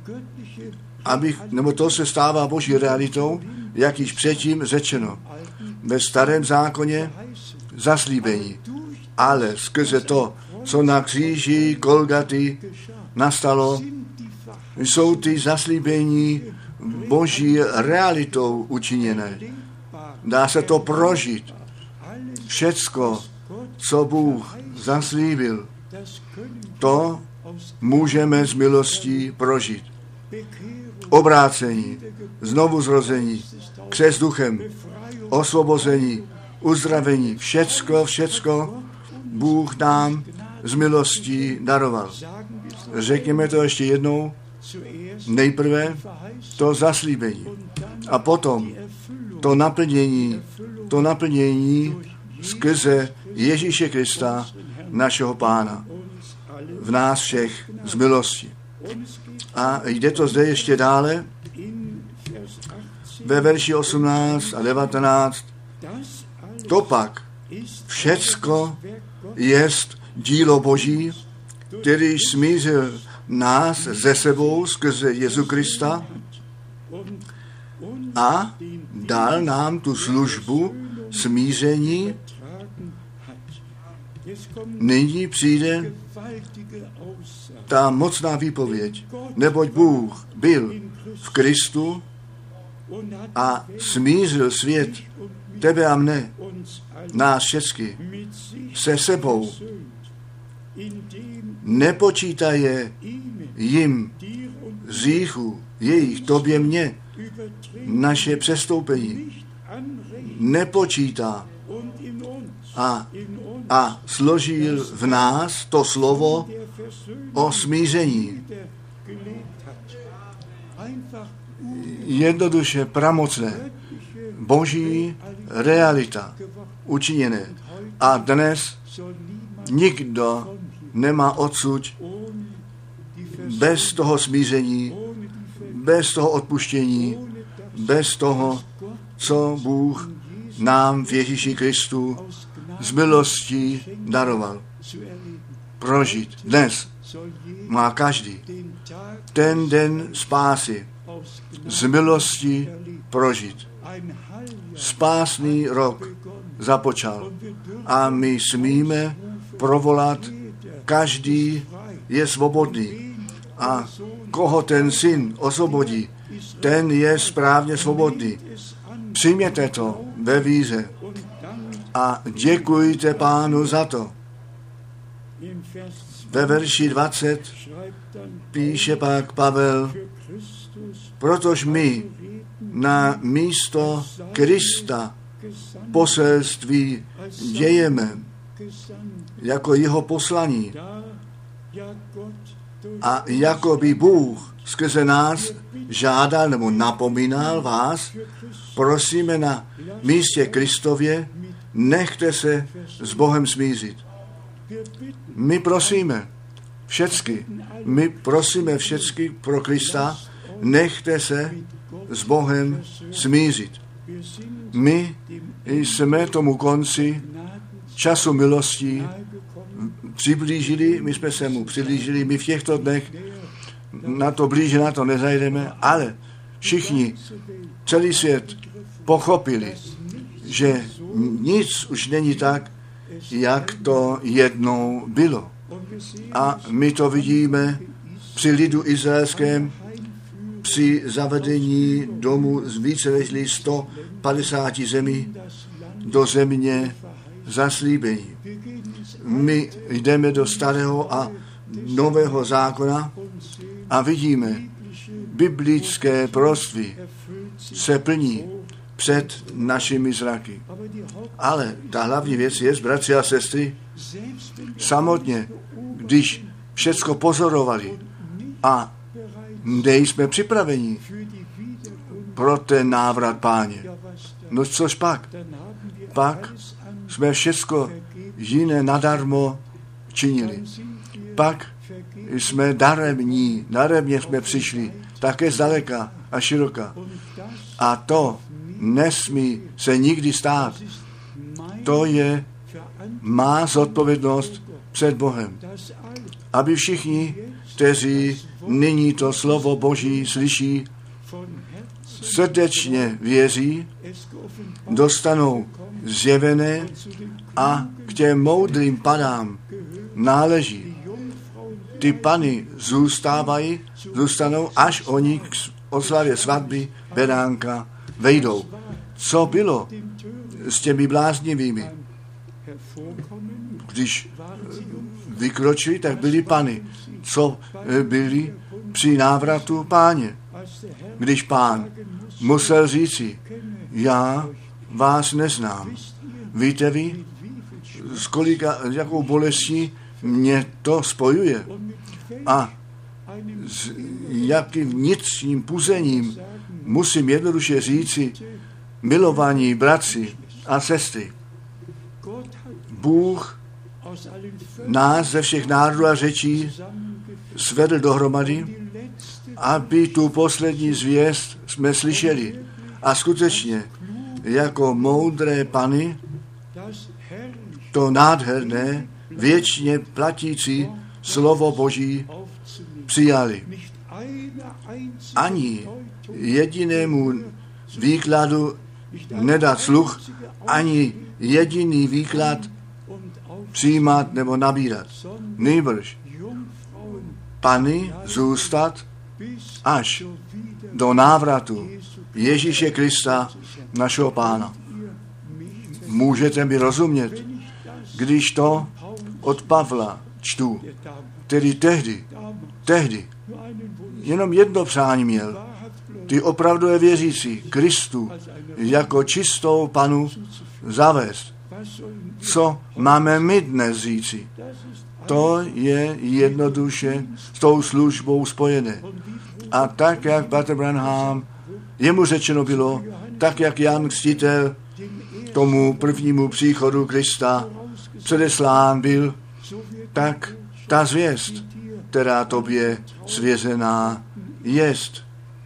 nebo to se stává Boží realitou, jak již předtím řečeno. Ve starém zákoně zaslíbení, ale skrze to, co na kříži Golgaty nastalo, jsou ty zaslíbení Boží realitou učiněné. Dá se to prožít. Všecko, co Bůh zaslíbil, to můžeme z milostí prožít. Obrácení, znovuzrození, křest duchem, osvobození, uzdravení, všecko Bůh nám z milostí daroval. Řekněme to ještě jednou. Nejprve to zaslíbení a potom to naplnění skrze Ježíše Krista, našeho Pána, v nás všech z milosti. A jde to zde ještě dále ve verši 18 a 19. To pak všecko jest dílo Boží, který smířil nás ze sebou skrze Jezu Krista a dal nám tu službu smíření. Nyní přijde ta mocná výpověď, neboť Bůh byl v Kristu a smířil svět, tebe a mne, nás všechny, se sebou. Nepočítaje jim z hříchu jejich, tobě mně, naše přestoupení. Nepočítá a složil v nás to slovo o smíření. Jednoduše pramocné, Boží realita učiněné. A dnes nikdo nemá odsud bez toho smíření, bez toho odpuštění, bez toho, co Bůh nám v Ježíši Kristu z milostí daroval. Prožít. Dnes má každý ten den spásy z milosti prožít. Spásný rok započal a my smíme provolat, každý je svobodný a koho ten syn osvobodí, ten je správně svobodný. Přijměte to ve víře a děkujte Pánu za to. Ve verši 20 píše pak Pavel, protože my na místo Krista poselství dějeme jako jeho poslaní. A jako by Bůh skrze nás žádal nebo napomínal vás, prosíme na místě Kristově, nechte se s Bohem smířit. My prosíme všecky pro Krista, nechte se s Bohem smířit. My jsme tomu konci času milostí přiblížili, my jsme se mu přiblížili, my v těchto dnech na to blíže na to nezajdeme, ale všichni, celý svět pochopili, že nic už není tak, jak to jednou bylo. A my to vidíme při lidu izraelském, při zavedení domu z více než 150 zemí do země zaslíbení. My jdeme do starého a nového zákona a vidíme, biblické proroctví se plní před našimi zraky. Ale ta hlavní věc je, bratři a sestry, samotně, když všecko pozorovali a nejsme připraveni pro ten návrat Páně. No což pak? Pak jsme všecko jiné nadarmo činili. Pak jsme daremně jsme přišli, také zdaleka a široka. A to nesmí se nikdy stát. To je má zodpovědnost před Bohem. Aby všichni, kteří nyní to slovo Boží slyší, srdečně věří, dostanou zjevené a k těm moudrým panám náleží. Ty pany zůstanou, až oni k oslavě svatby beránka vejdou. Co bylo s těmi bláznivými? Když vykročili, tak byli pany. Co byli při návratu Páně? Když Pán musel říci, já vás neznám. Víte vy, s jakou bolestí mě to spojuje a s jakým vnitřním puzením musím jednoduše říci, milovaní bratři a sestry, Bůh nás ze všech národů a řečí svedl dohromady, aby tu poslední zvěst jsme slyšeli. A skutečně, jako moudré pany, to nádherné, věčně platící slovo Boží přijali. Ani jedinému výkladu nedat sluch, ani jediný výklad přijímat nebo nabírat. Nýbrž pany zůstat až do návratu Ježíše Krista, našeho Pána. Můžete mi rozumět, když to od Pavla čtu, který tehdy jenom jedno přání měl. Ty opravdu je věřící Kristu jako čistou panu zavést. Co máme my dnes říci? To je jednoduše s tou službou spojené. A tak, jak Bratr Branham, jemu řečeno bylo, tak, jak Jan Křtitel tomu prvnímu příchodu Krista předeslán byl, tak ta zvěst, která tobě svěřená jest,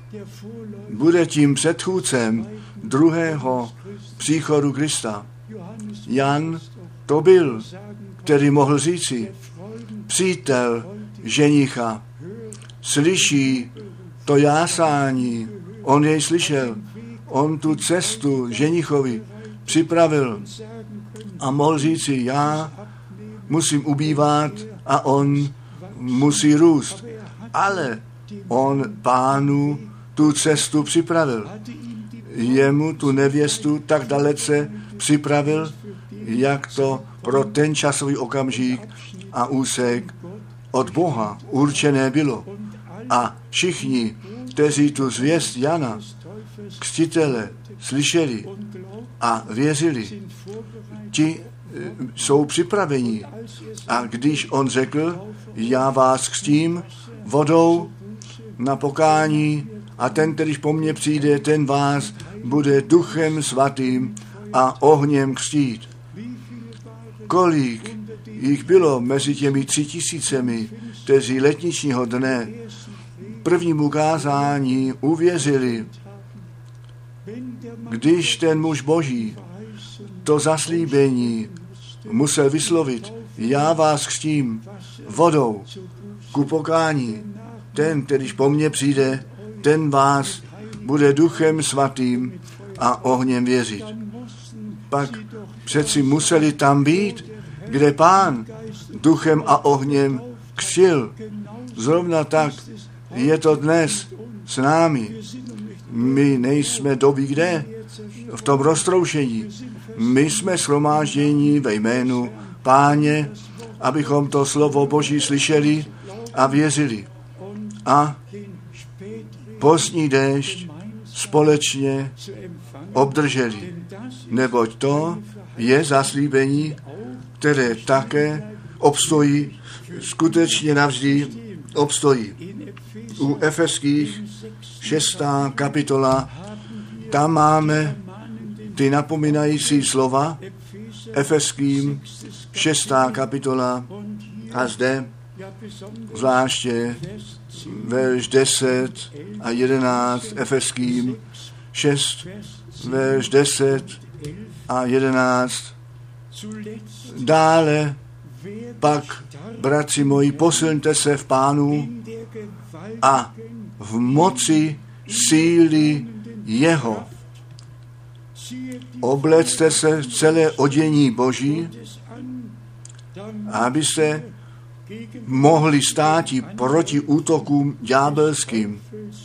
bude tím předchůdcem druhého příchodu Krista. Jan to byl, který mohl říci, přítel ženicha slyší to jásání, on jej slyšel, on tu cestu ženichovi připravil a mohl říci, já musím ubývat a on musí růst. Ale on Pánu tu cestu připravil. Jemu tu nevěstu tak dalece připravil, jak to pro ten časový okamžik a úsek od Boha určené bylo. A všichni, kteří tu zvěst Jana Křtitele slyšeli a věřili, ti jsou připraveni. A když on řekl, já vás křtím vodou na pokání a ten, kterýž po mně přijde, ten vás bude Duchem Svatým a ohněm křtít. Kolik jich bylo mezi těmi 3000, kteří letničního dne prvnímu kázání uvěřili, když ten muž Boží to zaslíbení musel vyslovit, já vás křtím vodou ku pokání. Ten, kterýž po mně přijde, ten vás bude Duchem Svatým a ohněm věřit. Pak přeci museli tam být, kde Pán duchem a ohněm křtil. Zrovna tak je to dnes s námi. My nejsme doby kde? V tom roztroušení. My jsme shromáždění ve jménu Páně, abychom to slovo Boží slyšeli a věřili. A pozdní déšť společně obdrželi. Neboť to je zaslíbení, které také obstojí, skutečně navždy obstojí. u Efeských 6. kapitola, tam máme ty napomínající slova, Efeským 6. kapitola a zde zvláště verš 10 a 11, Efeským 6, verš 10 a 11. Dále pak, bratři moji, posilňte se v Pánu a v moci síly jeho. Oblecte se v celé odění Boží, abyste mohli státi proti útokům ďábelským.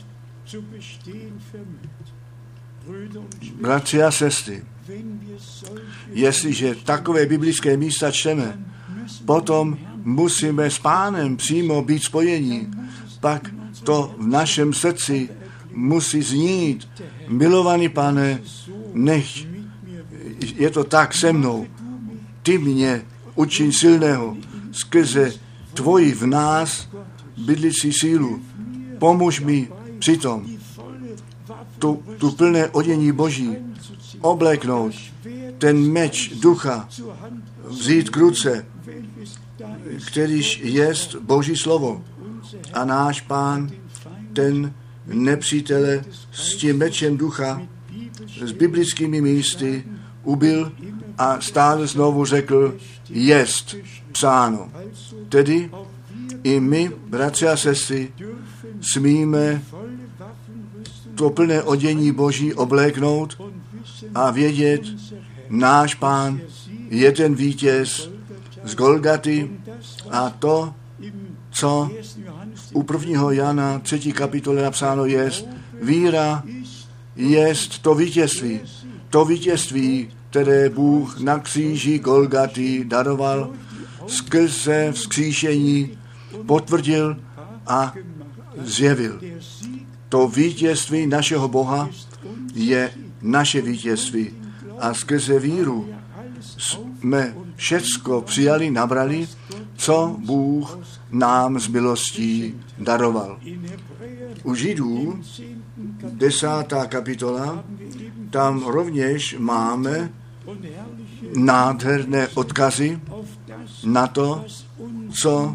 Bratři a sestry, jestliže takové biblické místa čteme, potom musíme s Pánem přímo být spojení. Pak to v našem srdci musí znít. Milovaný Pane, nech je to tak se mnou. Ty mě učiň silného skrze tvoji v nás bydlící sílu. Pomož mi přitom tu plné odění Boží obléknout, ten meč ducha vzít k ruce, kterýž jest Boží slovo. A náš Pán, ten nepřítele s tím mečem ducha, s biblickými místy ubil a stále znovu řekl, jest psáno. Tedy i my, bratři a sestry, smíme to plné odění Boží obléknout a vědět, náš Pán je ten vítěz z Golgaty a to, co u 1. Jana 3. kapitole napsáno jest, víra jest to vítězství. To vítězství, které Bůh na kříži Golgaty daroval, skrze vzkříšení potvrdil a zjevil. To vítězství našeho Boha je naše vítězství. A skrze víru jsme všecko přijali, nabrali, co Bůh nám z milostí daroval. U Židů 10. kapitola, tam rovněž máme nádherné odkazy na to, co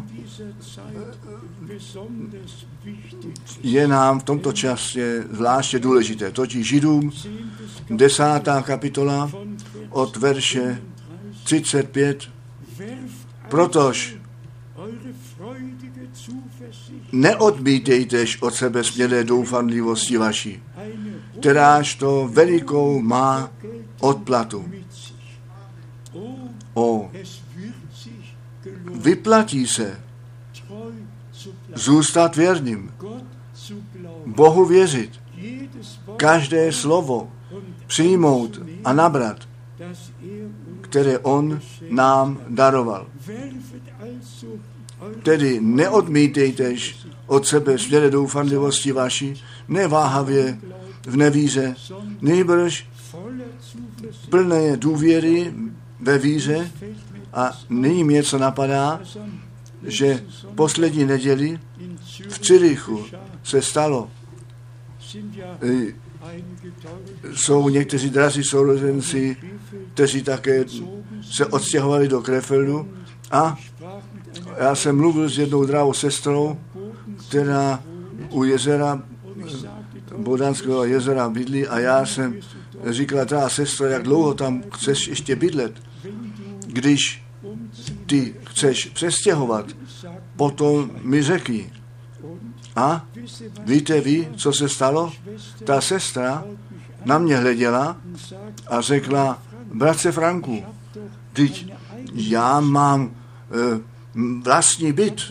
je nám v tomto čase zvláště důležité. Totiž Židům 10. kapitola od verše 35. Protož neodmítejtež od sebe směrné doufanlivosti vaší, kteráž to velikou má odplatu. Vyplatí se zůstat věrným, Bohu věřit, každé slovo přijmout a nabrat, které on nám daroval. Tedy neodmítejtež od sebe směrné doufanlivosti vaší, neváhavě v nevíře, nejbrž plné důvěry ve víře. A nyní mě co napadá, že poslední neděli v Cyrichu se stalo, jsou někteří drazí sourozenci, kteří také se odstěhovali do Krefeldu a já jsem mluvil s jednou drahou sestrou, která u jezera, Bodanského jezera bydlí a já jsem říkala, drahá sestra, jak dlouho tam chceš ještě bydlet, když ty chceš přestěhovat, potom mi řekni. A víte vy, co se stalo? Ta sestra na mě hleděla a řekla, bratře Franku, teď já mám vlastní byt.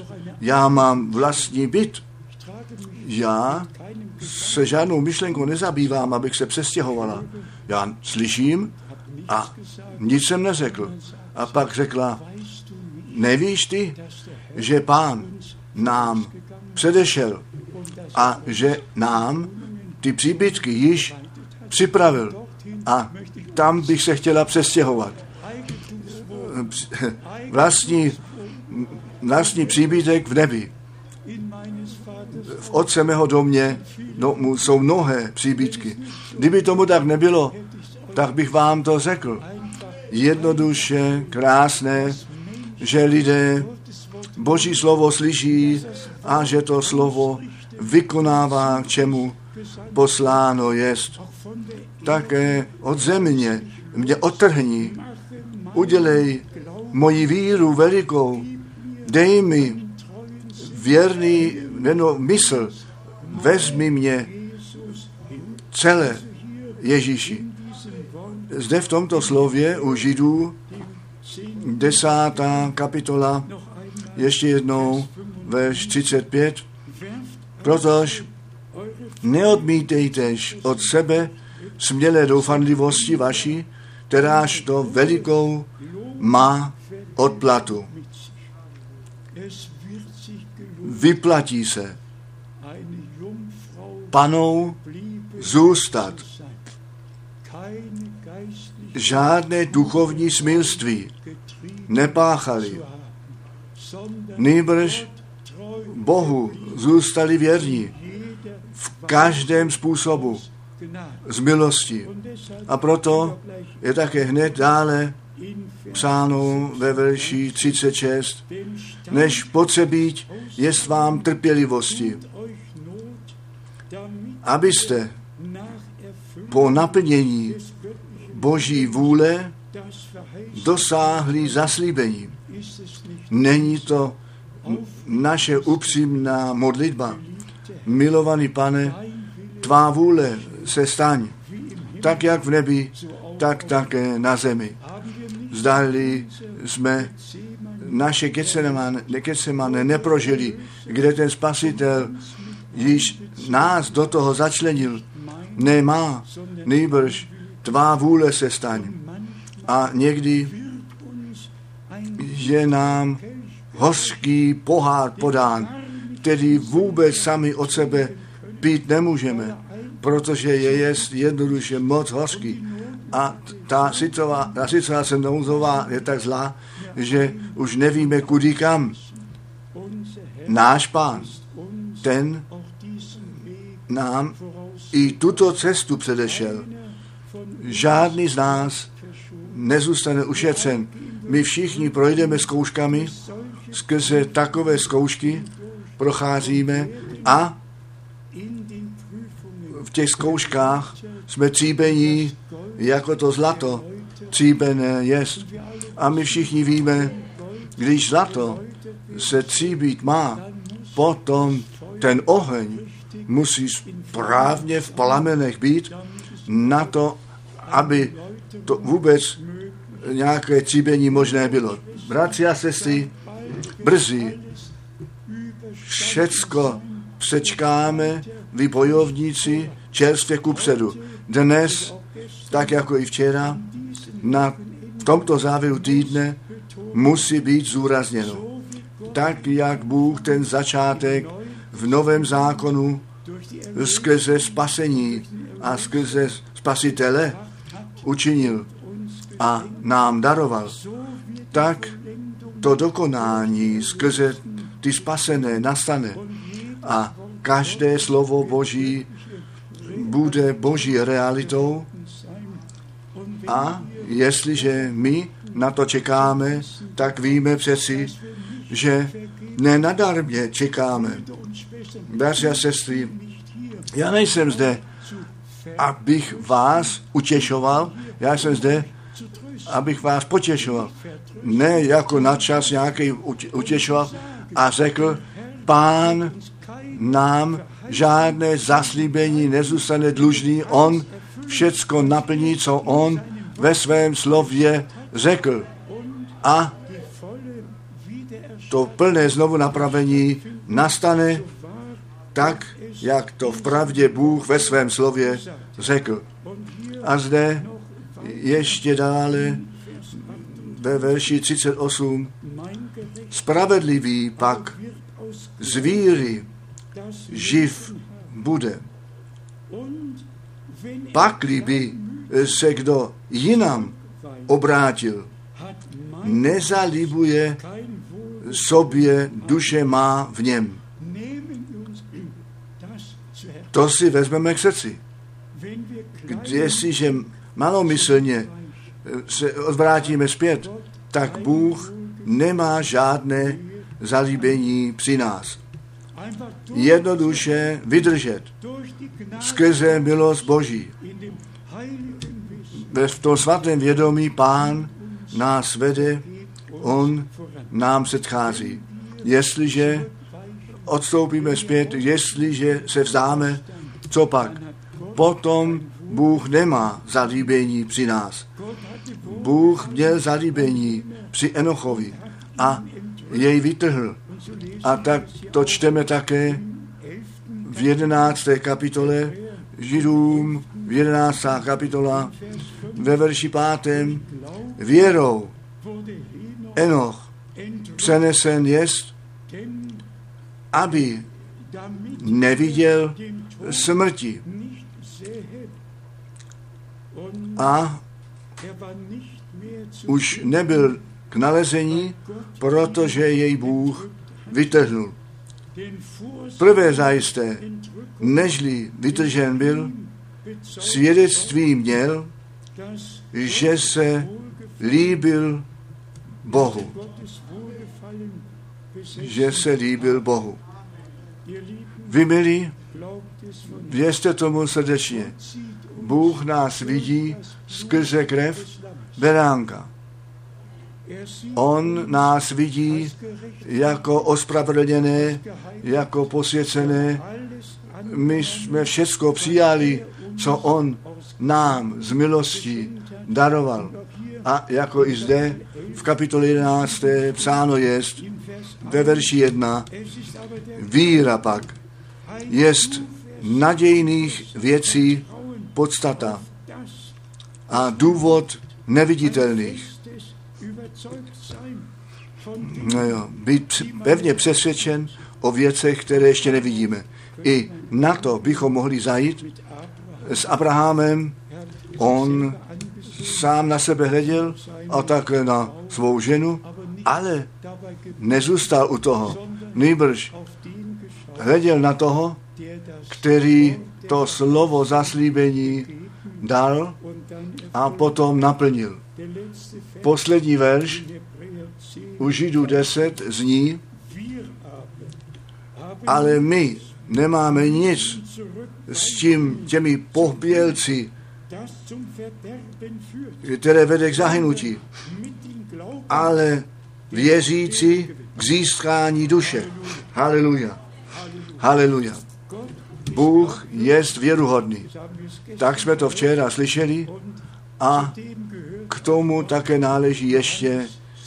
Já se žádnou myšlenkou nezabývám, abych se přestěhovala. Já slyším a nic jsem neřekl. A pak řekla, nevíš ty, že Pán nám předešel a že nám ty příbytky již připravil a tam bych se chtěla přestěhovat. Vlastní příbytek v nebi. V Otce mého domu jsou mnohé příbytky. Kdyby tomu tak nebylo, tak bych vám to řekl. Jednoduše, krásné, že lidé Boží slovo slyší a že to slovo vykonává, k čemu posláno jest. Také od země mě odtrhni, udělej moji víru velikou, dej mi věrný mysl, vezmi mě celé Ježíši. Zde v tomto slově u Židů 10. kapitola, ještě jednou, verš 35, protože neodmítejtež od sebe smělé doufanlivosti vaší, kteráž to velikou má odplatu. Vyplatí se panou zůstat. Žádné duchovní smilství nepáchali. Nýbrž Bohu zůstali věrní v každém způsobu z milosti. A proto je také hned dále psáno ve verši 36, než potřebíť jest vám trpělivosti, abyste po naplnění Boží vůle dosáhli zaslíbení. Není to naše upřímná modlitba. Milovaný Pane, tvá vůle se staň, tak jak v nebi, tak také na zemi. Zdali jsme naše Getsemane neprožili, kde ten Spasitel již nás do toho začlenil, nemá, nýbrž tvá vůle se staň. A někdy je nám hořký pohár podán, který vůbec sami od sebe pít nemůžeme, protože je jednoduše moc hořký. A ta situace nouzová je tak zlá, že už nevíme kudy kam. Náš Pán, ten nám i tuto cestu předešel. Žádný z nás nezůstane ušetřen. My všichni projdeme zkouškami, skrze takové zkoušky procházíme a v těch zkouškách jsme tříbení jako to zlato tříbené jest. A my všichni víme, když zlato se tříbit má, potom ten oheň musí správně v plamenech být na to, aby to vůbec nějaké tříbení možné bylo. Bratři a sestry, brzy všecko přečkáme, vy bojovníci, čerstvě kupředu. Dnes, tak jako i včera, v tomto závěru týdne musí být zúrazněno. Tak, jak Bůh ten začátek v Novém zákonu skrze spasení a skrze Spasitele učinil a nám daroval, tak to dokonání skrze ty spasené nastane a každé slovo Boží bude Boží realitou a jestliže my na to čekáme, tak víme přeci, že nenadarmě čekáme. Bratři a sestry, já nejsem zde, abych vás utěšoval, já jsem zde, abych vás potěšoval. Ne jako nadčas nějaký utěšoval a řekl, Pán nám žádné zaslíbení nezůstane dlužný, on všecko naplní, co on ve svém slově řekl. A to plné znovu napravení nastane tak, jak to v pravdě Bůh ve svém slově řekl. A zde ještě dále ve verši 38 spravedlivý pak z víry živ bude. Pakli by se kdo jinam obrátil, nezalibuje sobě duše má v něm. To si vezmeme k srdci. wenn wir klein Jestliže malomyslně se odvrátíme zpět, tak Bůh nemá žádné zalíbení při nás. einfach Jednoduše vydržet durch die Gnade skrze milost Boží. in dem heiligen Wissen V tom svatém vědomí Pán nás vede, on nám předchází. Jestliže odstoupíme zpět, jestliže se vzdáme, co pak? Potom Bůh nemá zalíbení při nás. Bůh měl zalíbení při Enochovi a jej vytrhl. A tak to čteme také v 11. kapitole Židům, 11. kapitola, ve verši 5. Věrou wurde Enoch přenesen jest, denn aby damit neviděl den Tod smrti. nicht sähe und A war nicht mehr zu už nebyl k nalezení, protože jej Bůh vytrhl. den Prvé zajisté, nežli vytržen byl, svědectví měl, dass že se líbil Bohu. Gottes Wohlgefallen besetzt. Že se líbil Bohu. Ihr Lieben, Vy, milí, glaubt es von věřte tomu srdečně. sieht uns Bůh nás vidí skrze krev des Lammes. beránka. Er sieht On nás vidí als gerecht jako ospravedlněné, jako posvěcené. alles an My jsme všecko přijali, co on nám z milostí daroval. A jako i zde v kapitole 11. psáno jest im Vers ve verši 1, Es ist aber der víra pak jest nadějných věcí podstata das a důvod neviditelných. festes überzeugt sein von No jo, být pevně přesvědčen o věcech, které ještě nevidíme. I na to bychom mohli zajít mit Abraham. s Abrahamem. Er hat On selber angesehen, sám na sebe hleděl a také na svou ženu, aber nicht ale dabei geblieben, nezůstal u toho. Nýbrž auf den geschaut, hleděl na toho, der das který to slovo zaslíbení dal und dann a potom naplnil. der letzte Vers Poslední verš in Hebräer 10. u Židů 10 zní, Wir haben ale my nemáme nic zurück, s tím těmi pohbělci, das zum Verderben führt, které vede k zahynutí, mit dem Glauben ale věřící k získání duše. Haleluja. Haleluja. Gott, Bůh jest věruhodný. das haben wir es gestern Tak jsme to včera slyšeli und a dem gehört k tomu také náleží ještě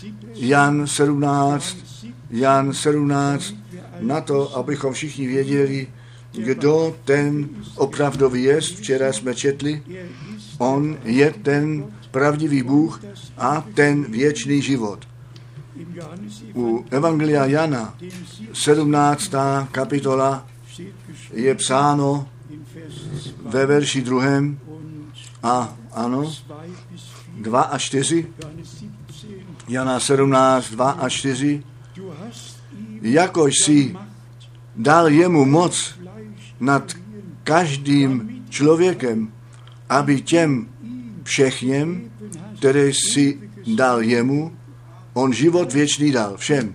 Jan 17, Jan 17, na to, abychom všichni věděli, kdo ten opravdový jest. Včera jsme četli, on je ten pravdivý Bůh a ten věčný život. im Johannes U Evangelia Jana 17. kapitola steht geschrieben je psáno in Vers 2 ve verši 2. und A ano, 2 bis 4, 2 a 4, Johannes 17, Jana 17, 2 a 4, du hast ihm jakož si Macht, dal jemu moc Fleisch nad každým člověkem, aby těm všechněm, které si dal jemu, on život věčný dal všem.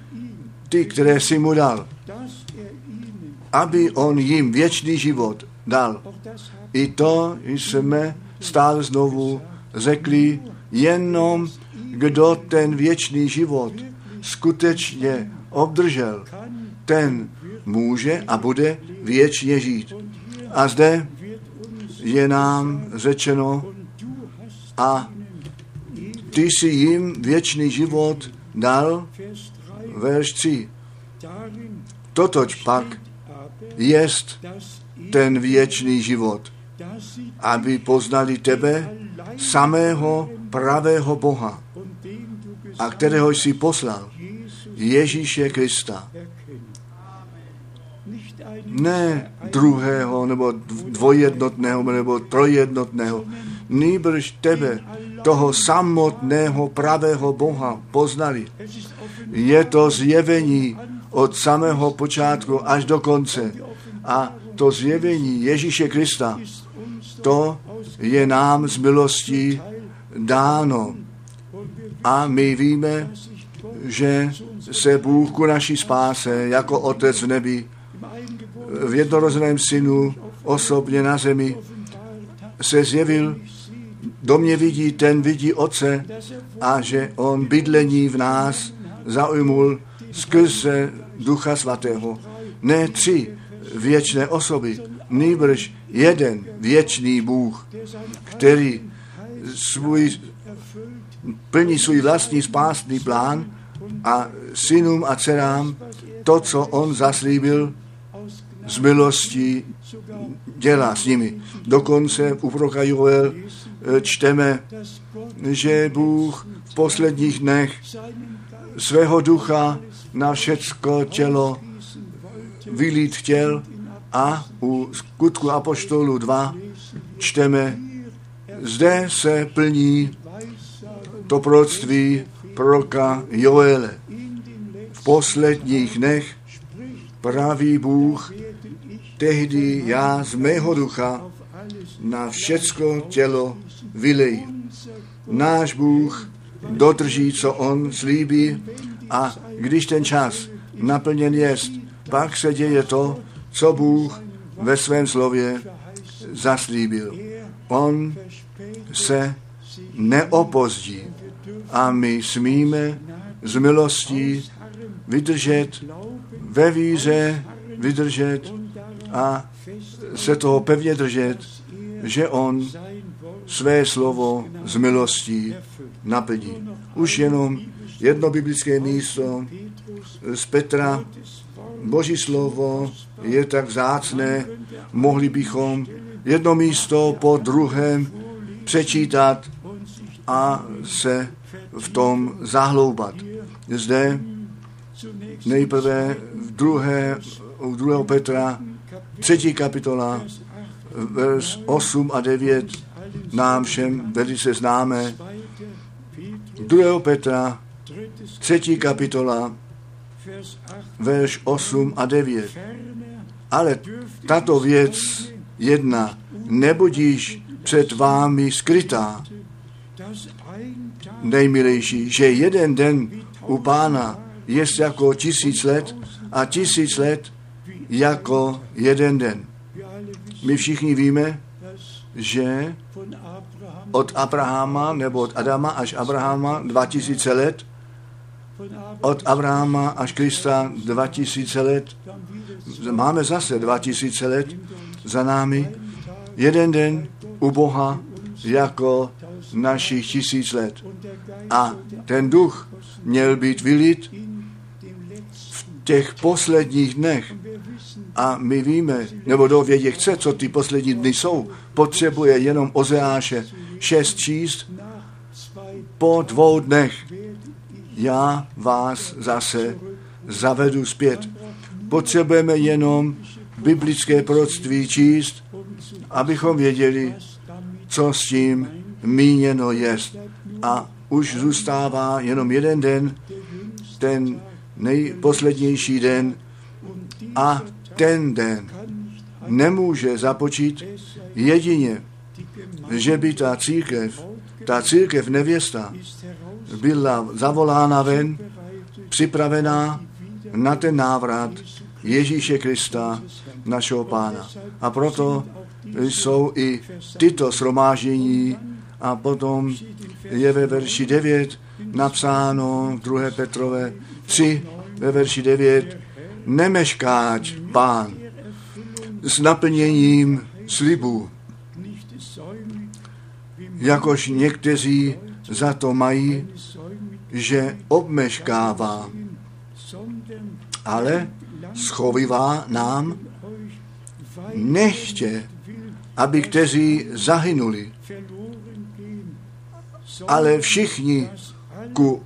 Ty, které si mu dal, dass er ihnen, aby on jim věčný život dal. auch das hat I to jsme stále znovu řekli, jenom kdo ten věčný život skutečně obdržel, ten může a bude věčně žít. A zde wird uns je nám řečeno, und du hast a ty jsi jim věčný život dal, Vers 3, verš 3. darin Totož pak aber, jest dass ten věčný život, dass sie aby poznali tebe, samého pravého Boha, und den du a gesandt kterého jsi poslal, Jesus Ježíše Krista. erkennen. Nicht einen Ne druhého, nebo dvojjednotného, nebo trojjednotného, nýbrž tebe, toho samotného pravého Boha poznali. Es ist offen, Je to zjevení od samého počátku až do konce. A to zjevení Ježíše Krista, to je nám z milostí dáno. A my víme, že se Bůh ku naší spáse jako Otec v nebi v jednorozeném synu osobně na zemi se zjevil, do mě vidí, ten vidí Otce, a že on bydlení v nás zaujmul skrze Ducha Svatého. Ne 3 věčné osoby, nýbrž jeden věčný Bůh, který plní svůj vlastní spásný plán a synům a dcerám to, co on zaslíbil, z milostí dělá s nimi. Dokonce u proroka Joel čteme, že Bůh v posledních dnech svého ducha na všecko tělo vylít chtěl, a u Skutku apoštolů 2 čteme, zde se plní to proroctví proroka Joele. V posledních dnech praví Bůh, tehdy já z mého ducha na všecko tělo vylejím. Náš Bůh dodrží, co on slíbí, a když ten čas naplněn jest, pak se děje to, co Bůh ve svém slově zaslíbil. On se neopozdí a my smíme z milostí vydržet, ve víře vydržet a se toho pevně držet, že on své slovo z milostí naplní. Už jenom jedno biblické místo z Petra. Boží slovo je tak vzácné, mohli bychom jedno místo po druhém přečítat a se v tom zahloubat. Zde nejprve u 2. Petra 3. kapitola, vers 8 a 9, nám všem velice známé. 2. Petra 3. kapitola, verš 8 a 9. Ale tato věc jedna nebudíš před vámi skrytá, nejmilejší, že jeden den u Pána jest jako 1000 let a 1000 let jako jeden den. My všichni víme, že od Abrahama nebo od Adama až Abrahama 2000 let, od Abrahama až Krista 2000 let, máme zase 2000 let za námi, jeden den u Boha jako našich 1000 let. A ten duch měl být vylit v těch posledních dnech. A my víme, nebo dovědět chce, co ty poslední dny jsou, potřebuje jenom Ozeáše 6 číst. Po 2 dnech já vás zase zavedu zpět. Potřebujeme jenom biblické proroctví číst, abychom věděli, co s tím míněno jest. A už zůstává jenom jeden den, ten nejposlednější den, a ten den nemůže započít jedině, že by ta církev nevěsta byla zavolána ven, připravená na ten návrat Ježíše Krista, našeho Pána. A proto jsou i tyto shromáždění, a potom je ve verši 9 napsáno 2. Petrové 3 ve verši 9, nemeškáč Pán s naplněním slibu, jakož někteří za to mají, že obmeškává, ale schovívá nám, nechtě, aby kteří zahynuli, ale všichni ku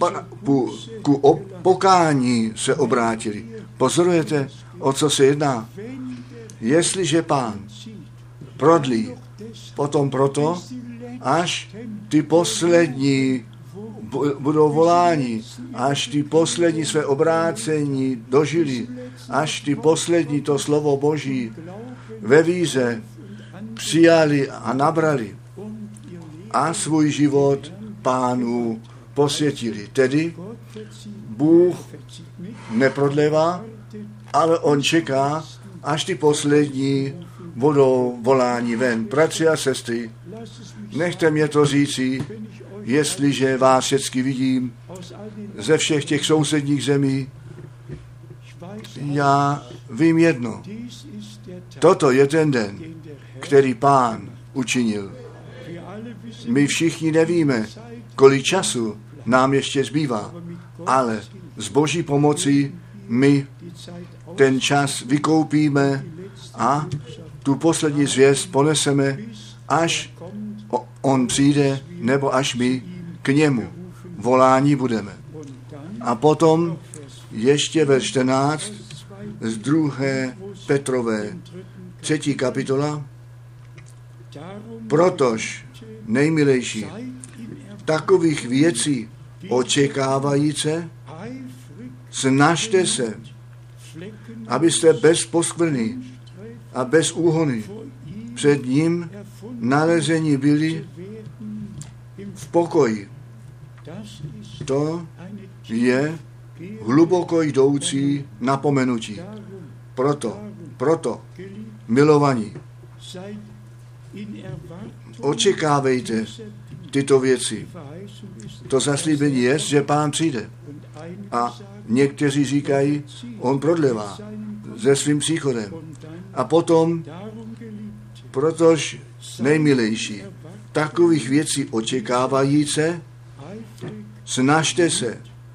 pokání se obrátili. Pozorujete, o co se jedná? Jestliže Pán prodlí, potom proto, až ty poslední budou voláni, až ty poslední své obrácení dožili, až ty poslední to slovo Boží ve víře přijali a nabrali a svůj život Pánu posvětili. Tedy Bůh neprodlévá, ale on čeká, až ty poslední budou voláni ven. Bratři a sestry, nechte mě to říci, jestliže vás všechny vidím ze všech těch sousedních zemí, já vím jedno. Toto je ten den, který Pán učinil. My všichni nevíme, kolik času nám ještě zbývá, ale s Boží pomocí my ten čas vykoupíme a tu poslední zvěst poneseme, až on přijde, nebo až my k němu volání budeme. A potom ještě ve 14 z 2. Petrové 3. kapitola. Protož, nejmilejší, takových věcí očekávajíce, snažte se, abyste bez poskvrny a bez úhony před ním nalezení byli v pokoji. To je hluboko jdoucí napomenutí. Proto, milovaní, očekávejte tyto věci. To zaslíbení je, že Pán přijde. A někteří říkají, on prodlevá se svým příchodem. A potom, protože nejmilejší, takových věcí očekávajíce, snažte se,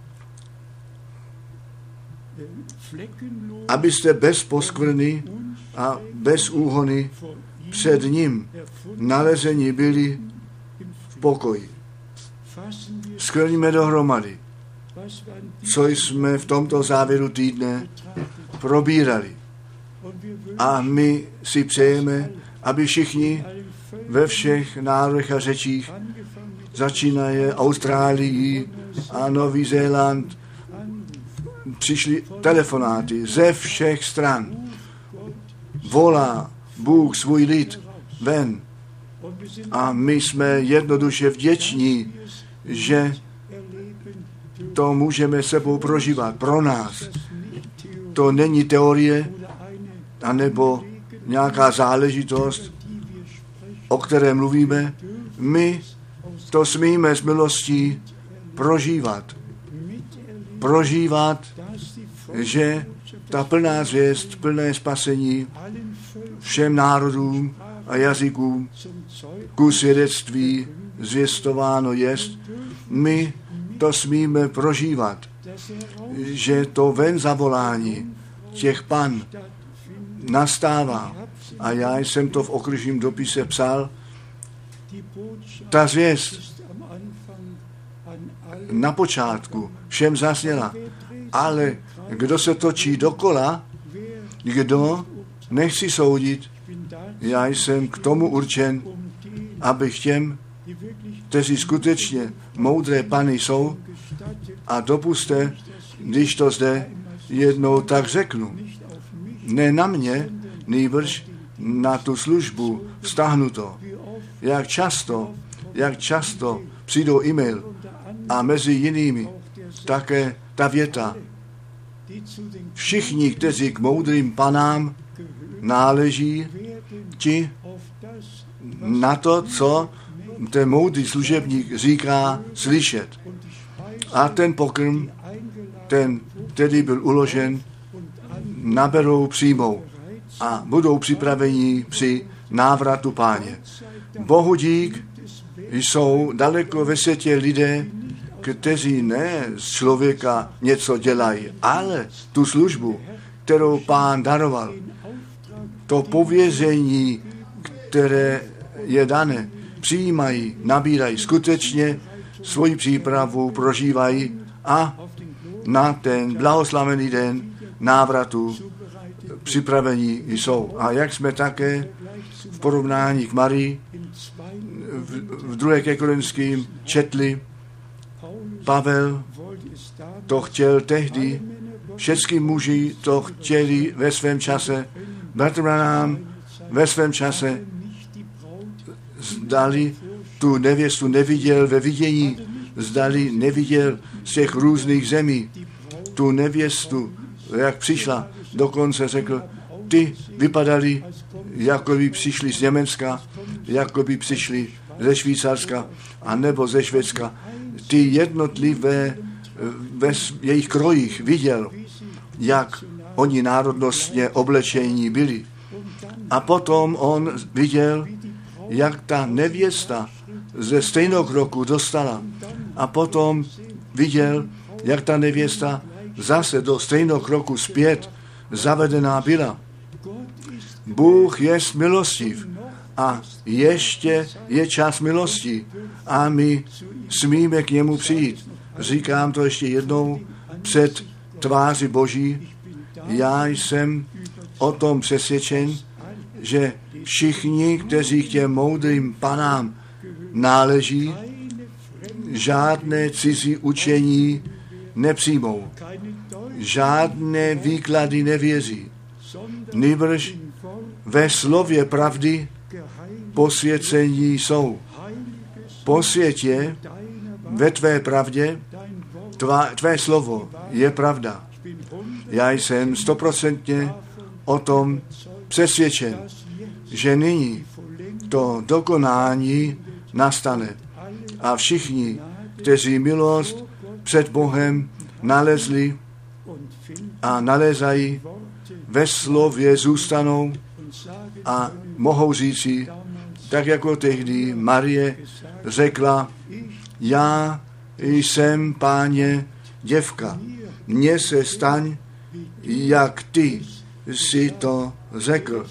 abyste bez poskvrny a bez úhony před ním nalezení byli v pokoji. Shrňme dohromady, co jsme v tomto závěru týdne probírali. A my si přejeme, aby všichni ve všech národech a řečích, začínaje Austrálií a Nový Zéland, přišly telefonáty ze všech stran. Volá Bůh svůj lid ven. A my jsme jednoduše vděční, že to můžeme sebou prožívat pro nás. To není teorie, anebo nějaká záležitost, o které mluvíme. My to smíme s milostí prožívat, že ta plná zvěst, plné spasení všem národům a jazykům ku svědectví zvěstováno jest. My to smíme prožívat, že to ven zavolání těch pan nastává. A já jsem to v okružním dopise psal. Ta zvěst na počátku všem zazněla, ale kdo se točí dokola, kdo nechci soudit, já jsem k tomu určen, abych těm, kteří skutečně moudré pany jsou, a dopuste, když to zde jednou tak řeknu, ne na mě, nýbrž na tu službu vztahnuto. Jak často přijdou e-mail a mezi jinými také ta věta. Všichni, kteří k moudrým panám náleží, ti na to, co ten moudrý služebník říká, slyšet. A ten pokrm, ten, který byl uložen, naberou, přijmou a budou připraveni při návratu Páně. Bohu dík, jsou daleko ve světě lidé, kteří ne z člověka něco dělají, ale tu službu, kterou Pán daroval, to pověření, které je dané, přijímají, nabírají, skutečně svoji přípravu prožívají a na ten blahoslavený den návratu připravení jsou. A jak jsme také v porovnání k Marii v 2. ke Korinským četli, Pavel to chtěl tehdy Všechny muži to chtěli ve svém čase. Bratr Branham ve svém čase zdali tu nevěstu neviděl ve vidění, zdali neviděl z těch různých zemí tu nevěstu, jak přišla. Dokonce řekl, ty vypadali, jako by přišli z Německa, jako by přišli ze Švýcarska, anebo ze Švédska. Ty jednotlivé ve jejich krojích viděl, jak oni národnostně oblečení byli. A potom on viděl, jak ta nevěsta ze stejnokroku dostala. A potom viděl, jak ta nevěsta zase do stejnokroku zpět zavedená byla. Bůh je milostiv a ještě je čas milosti a my smíme k němu přijít. Říkám to ještě jednou před tváří Boží. Já jsem o tom přesvědčen, že všichni, kteří k těm moudrým panám náleží, žádné cizí učení nepřijmou, žádné výklady nevěří. Nýbrž ve slově pravdy posvěcení jsou. Posvěť je ve tvé pravdě, tvé slovo je pravda. Já jsem 100% o tom přesvědčen, že nyní to dokonání nastane. A všichni, kteří milost před Bohem nalezli a nalézají, ve slově zůstanou a mohou říci, tak jako tehdy Marie řekla, já jsem, Páně, děvka, mně se staň, jak ty si to řekl.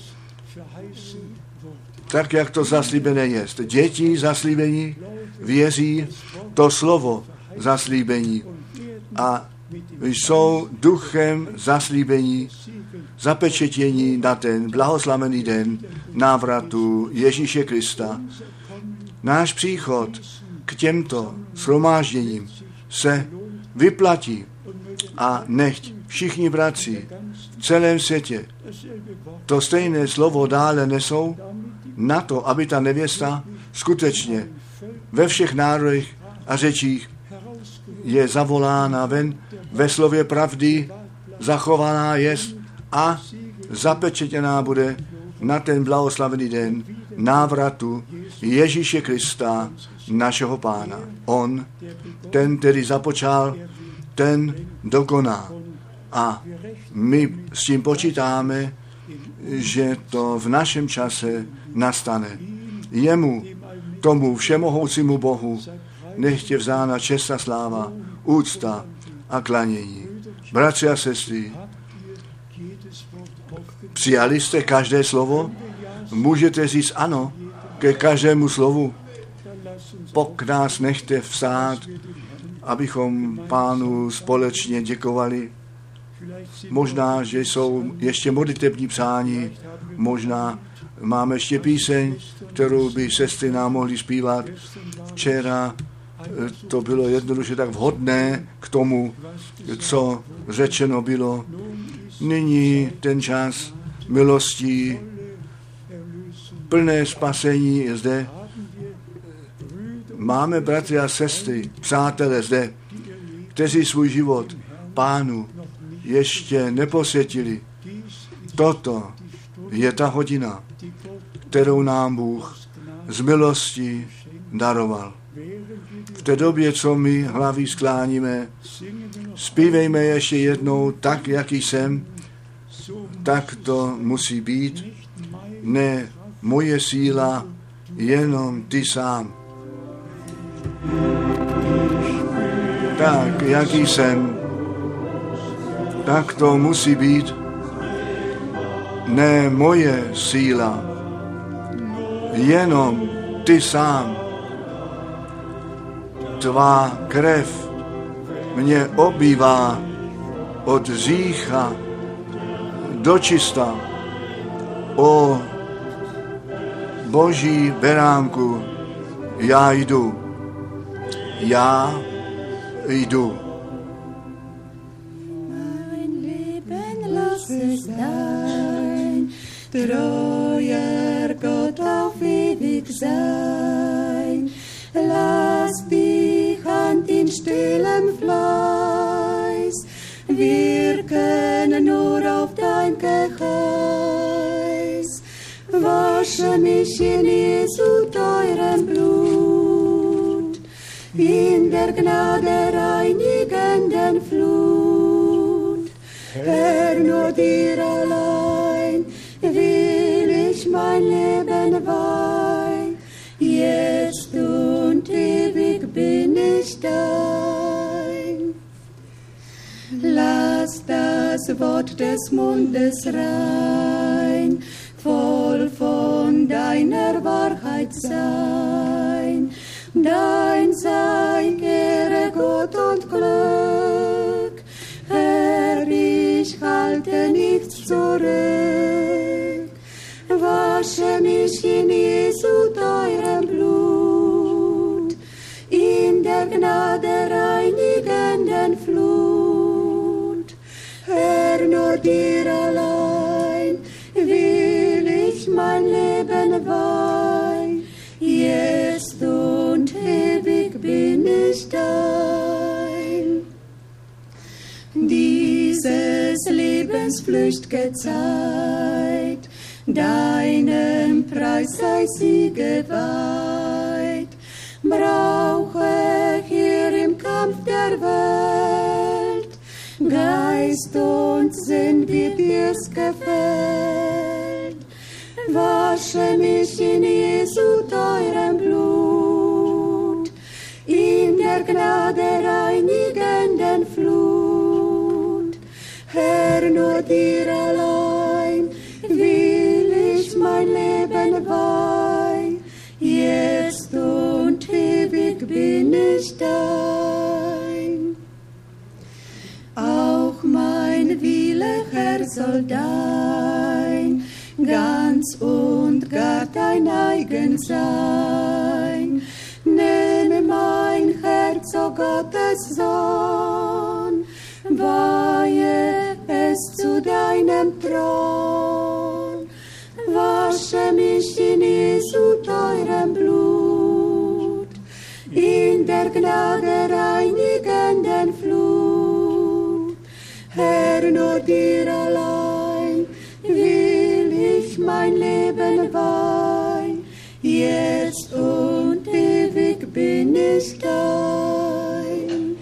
Tak, jak to zaslíbené je. Děti zaslíbení věří to slovo zaslíbení a jsou duchem zaslíbení, zapečetění na ten blahoslavený den návratu Ježíše Krista. Náš příchod k těmto shromážděním se vyplatí a nechť všichni bratři v celém světě to stejné slovo dále nesou na to, aby ta nevěsta skutečně ve všech národech a řečích je zavolána ven, ve slově pravdy zachovaná jest a zapečetěná bude na ten blahoslavený den návratu Ježíše Krista, našeho Pána. On, ten, který započal, ten dokoná. A my s tím počítáme, že to v našem čase nastane. Jemu, tomu všemohoucímu Bohu, nechtě vzána čest a sláva, úcta a klanění. Bratři a sestry, přijali jste každé slovo? Můžete říct ano ke každému slovu? Pok nás nechte vstát, abychom Pánu společně děkovali. Možná, že jsou ještě modlitební přání, možná máme ještě píseň, kterou by sestry nám mohly zpívat. Včera to bylo jednoduše tak vhodné k tomu, co řečeno bylo. Nyní ten čas milostí, plné spasení je zde. Máme bratry a sestry, přátelé zde, kteří svůj život Pánu ještě neposvětili. Toto je ta hodina, kterou nám Bůh z milosti daroval. V té době, co my hlavy skláníme, zpívejme ještě jednou tak, jaký jsem, tak to musí být. Ne moje síla, jenom ty sám. Tak, jaký jsem, tak to musí být. Ne moje síla, jenom ty sám. Tvá krev mě obývá od řícha do čista. O Boží beránku, já jdu. dein, treuer Gott auf ewig sein. Lass die Hand in stillem Fleiß wirken nur auf dein Geheiß. Wasche mich in Jesu teurem Blut, in der Gnade reinigenden Flut. Herr, nur dir allein will ich mein Leben weihen, jetzt und ewig bin ich dein. Lass das Wort des Mundes rein, voll von deiner Wahrheit sein. Dein sei Ehre, Gott und Glück, Herr, ich halte nichts zurück. Wasche mich in Jesu teurem Blut, in der Gnade reinigenden Flut. Herr, nur dir allein will ich mein Leben weihen, jetzt und ewig bin ich dein. Dieses Lebens flücht'ge Zeit, deinem Preis sei sie geweiht. Brauche hier im Kampf der Welt Geist und Sinn, wie dir's gefällt. Wasche mich in Jesu teurem Blut, in der Gnade reinigenden Flut. Herr, nur dir allein will ich mein Leben weihen, jetzt und ewig bin ich dein. Auch mein Wille, Herr, soll dein, ganz und gar dein eigen sein. Nehme mein Herz, o Gottes Sohn, weihe es zu deinem Thron. Wasche mich in Jesu teurem Blut, in der Gnade reinigenden Flut. Herr, nur dir allein will ich mein Leben weihen, jetzt und ewig bin ich dein.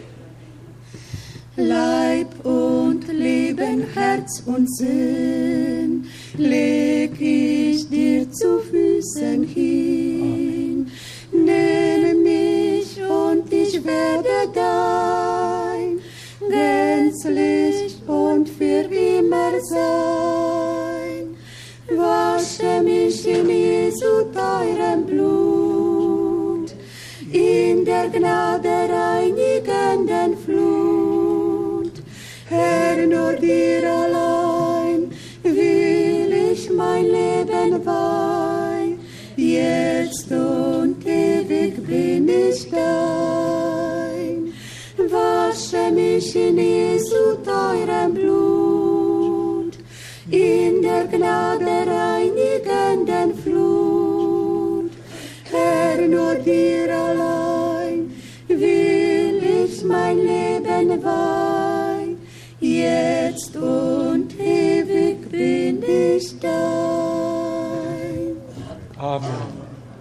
Leib und Leben, Herz und Sinn leg ich dir zu Füßen hin. Nehme mich und ich werde dein, gänzlich und für immer sein. Wasche mich in Jesu teurem Blut, in der Gnade reinigenden Flut. Herr, nur dir allein will ich mein Leben weihen, jetzt und ewig bin ich dein. Wasche mich in Jesu teurem Blut, in der Gnade reinigenden Flut. Herr, nur dir allein will ich mein Leben weihen, jetzt und ewig bin ich dein. Amen.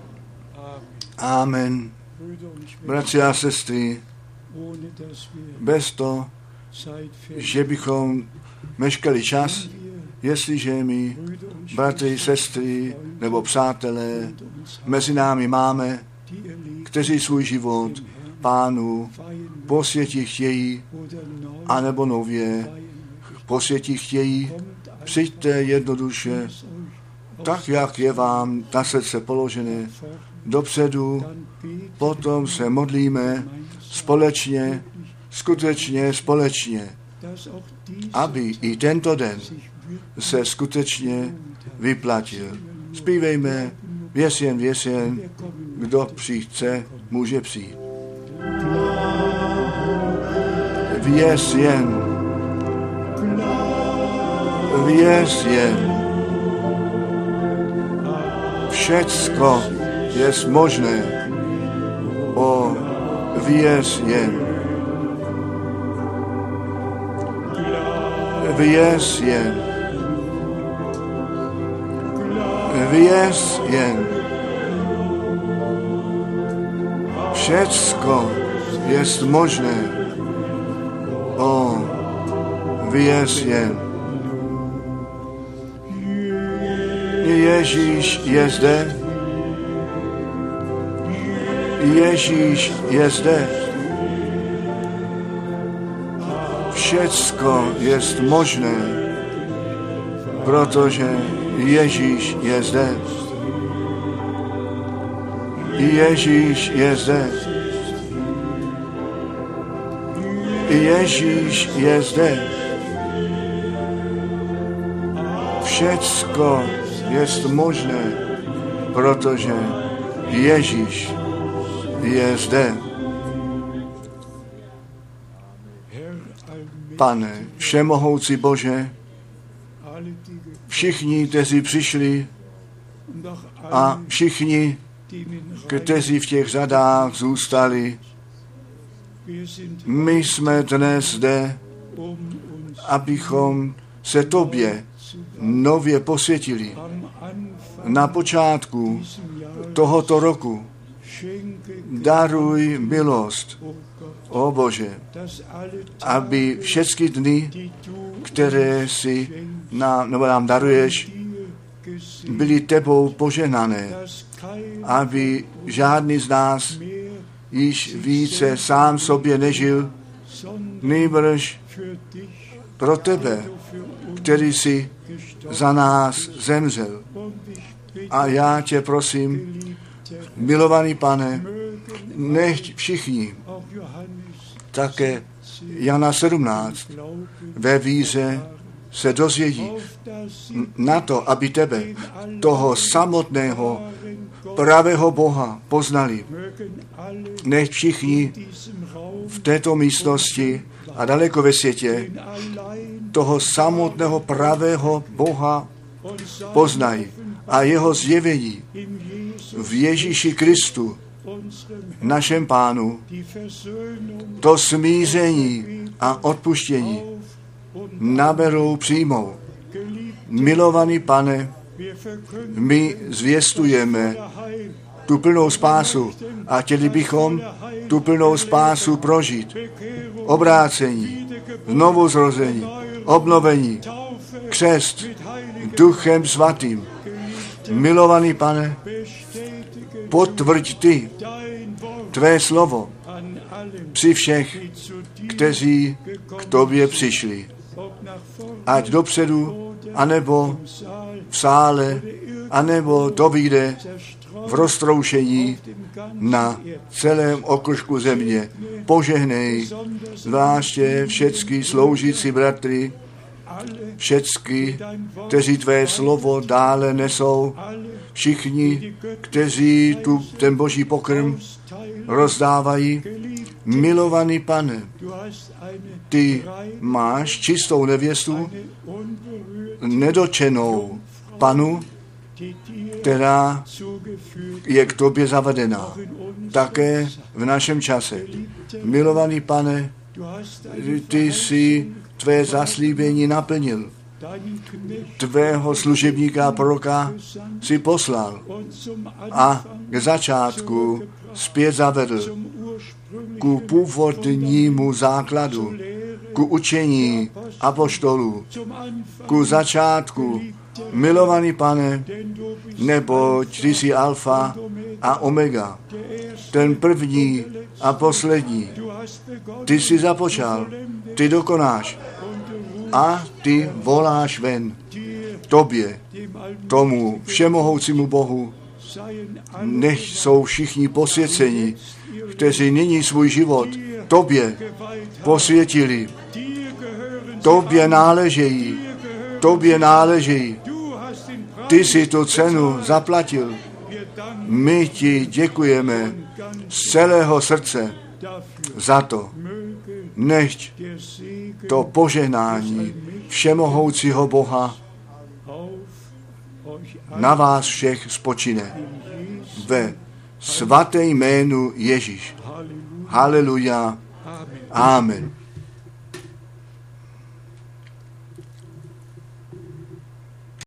Amen. Brüder und Schwestern, Bratři a sestry, ohne dass wir bez toho, Zeit že bychom meškali čas, jestliže my, bratři, sestry nebo přátelé, mezi námi máme, kteří svůj život Pánu posvětit chtějí, anebo nově posvětit chtějí, přijďte jednoduše, tak, jak je vám na srdce položené, dopředu, potom se modlíme společně, skutečně společně, aby i tento den se skutečně vyplatil. Zpívejme věsien, kdo přijde, může přijít. Věsien, Vězjen. Všecko je možné. O, vězjen. Vězjen. Vězjen. Všecko je možné. O, vězjen. Ježíš je zde. Ježíš je zde. Všecko je možné, protože Ježíš je zde. Ježíš je zde. Ježíš je zde. Všecko je možné, protože Ježíš je zde. Pane, všemohoucí Bože, všichni, kteří přišli a všichni, kteří v těch řadách zůstali, my jsme dnes zde, abychom se Tobě nově posvětili. Na počátku tohoto roku daruj milost, o Bože, aby všechny dny, které si nám daruješ, byly Tebou požehnané, aby žádný z nás již více sám sobě nežil, nýbrž pro Tebe, který jsi za nás zemřel. A já tě prosím, milovaný Pane, nechť všichni, také Jana 17, ve víře se dozvědí na to, aby Tebe, toho samotného, pravého Boha, poznali. Nechť všichni v této místnosti a daleko ve světě toho samotného pravého Boha poznají a jeho zjevení v Ježíši Kristu, našem Pánu, to smíření a odpuštění naberou, přijmou. Milovaný Pane, my zvěstujeme tu plnou spásu a chtěli bychom tu plnou spásu prožít. Obrácení, znovuzrození, obnovení, křest Duchem Svatým. Milovaný Pane, potvrď Ty Tvé slovo při všech, kteří k Tobě přišli. Ať dopředu, anebo v sále, anebo dovýjde v roztroušení na celém okružku země. Požehnej zvláště všechny sloužící bratry, všechny, kteří Tvé slovo dále nesou, všichni, kteří ten Boží pokrm rozdávají. Milovaný Pane, Ty máš čistou nevěstu, nedočenou Panu, která je k Tobě zavedená. Také v našem čase. Milovaný Pane, Ty jsi Tvé zaslíbení naplnil. Tvého služebníka a proroka si poslal a k začátku zpět zavedl ku původnímu základu, ku učení apoštolů, ku začátku. Milovaný Pane, neboť Ty jsi alfa a omega, ten první a poslední. Ty jsi započal, Ty dokonáš a Ty voláš ven. Tobě, tomu všemohoucímu Bohu, nech jsou všichni posvěceni, kteří nyní svůj život Tobě posvětili. Tobě náležejí, Tobě náležejí. Ty jsi tu cenu zaplatil. My Ti děkujeme z celého srdce za to. Nechť to požehnání všemohoucího Boha na vás všech spočine. Ve svaté jménu Ježíš. Haleluja. Amen.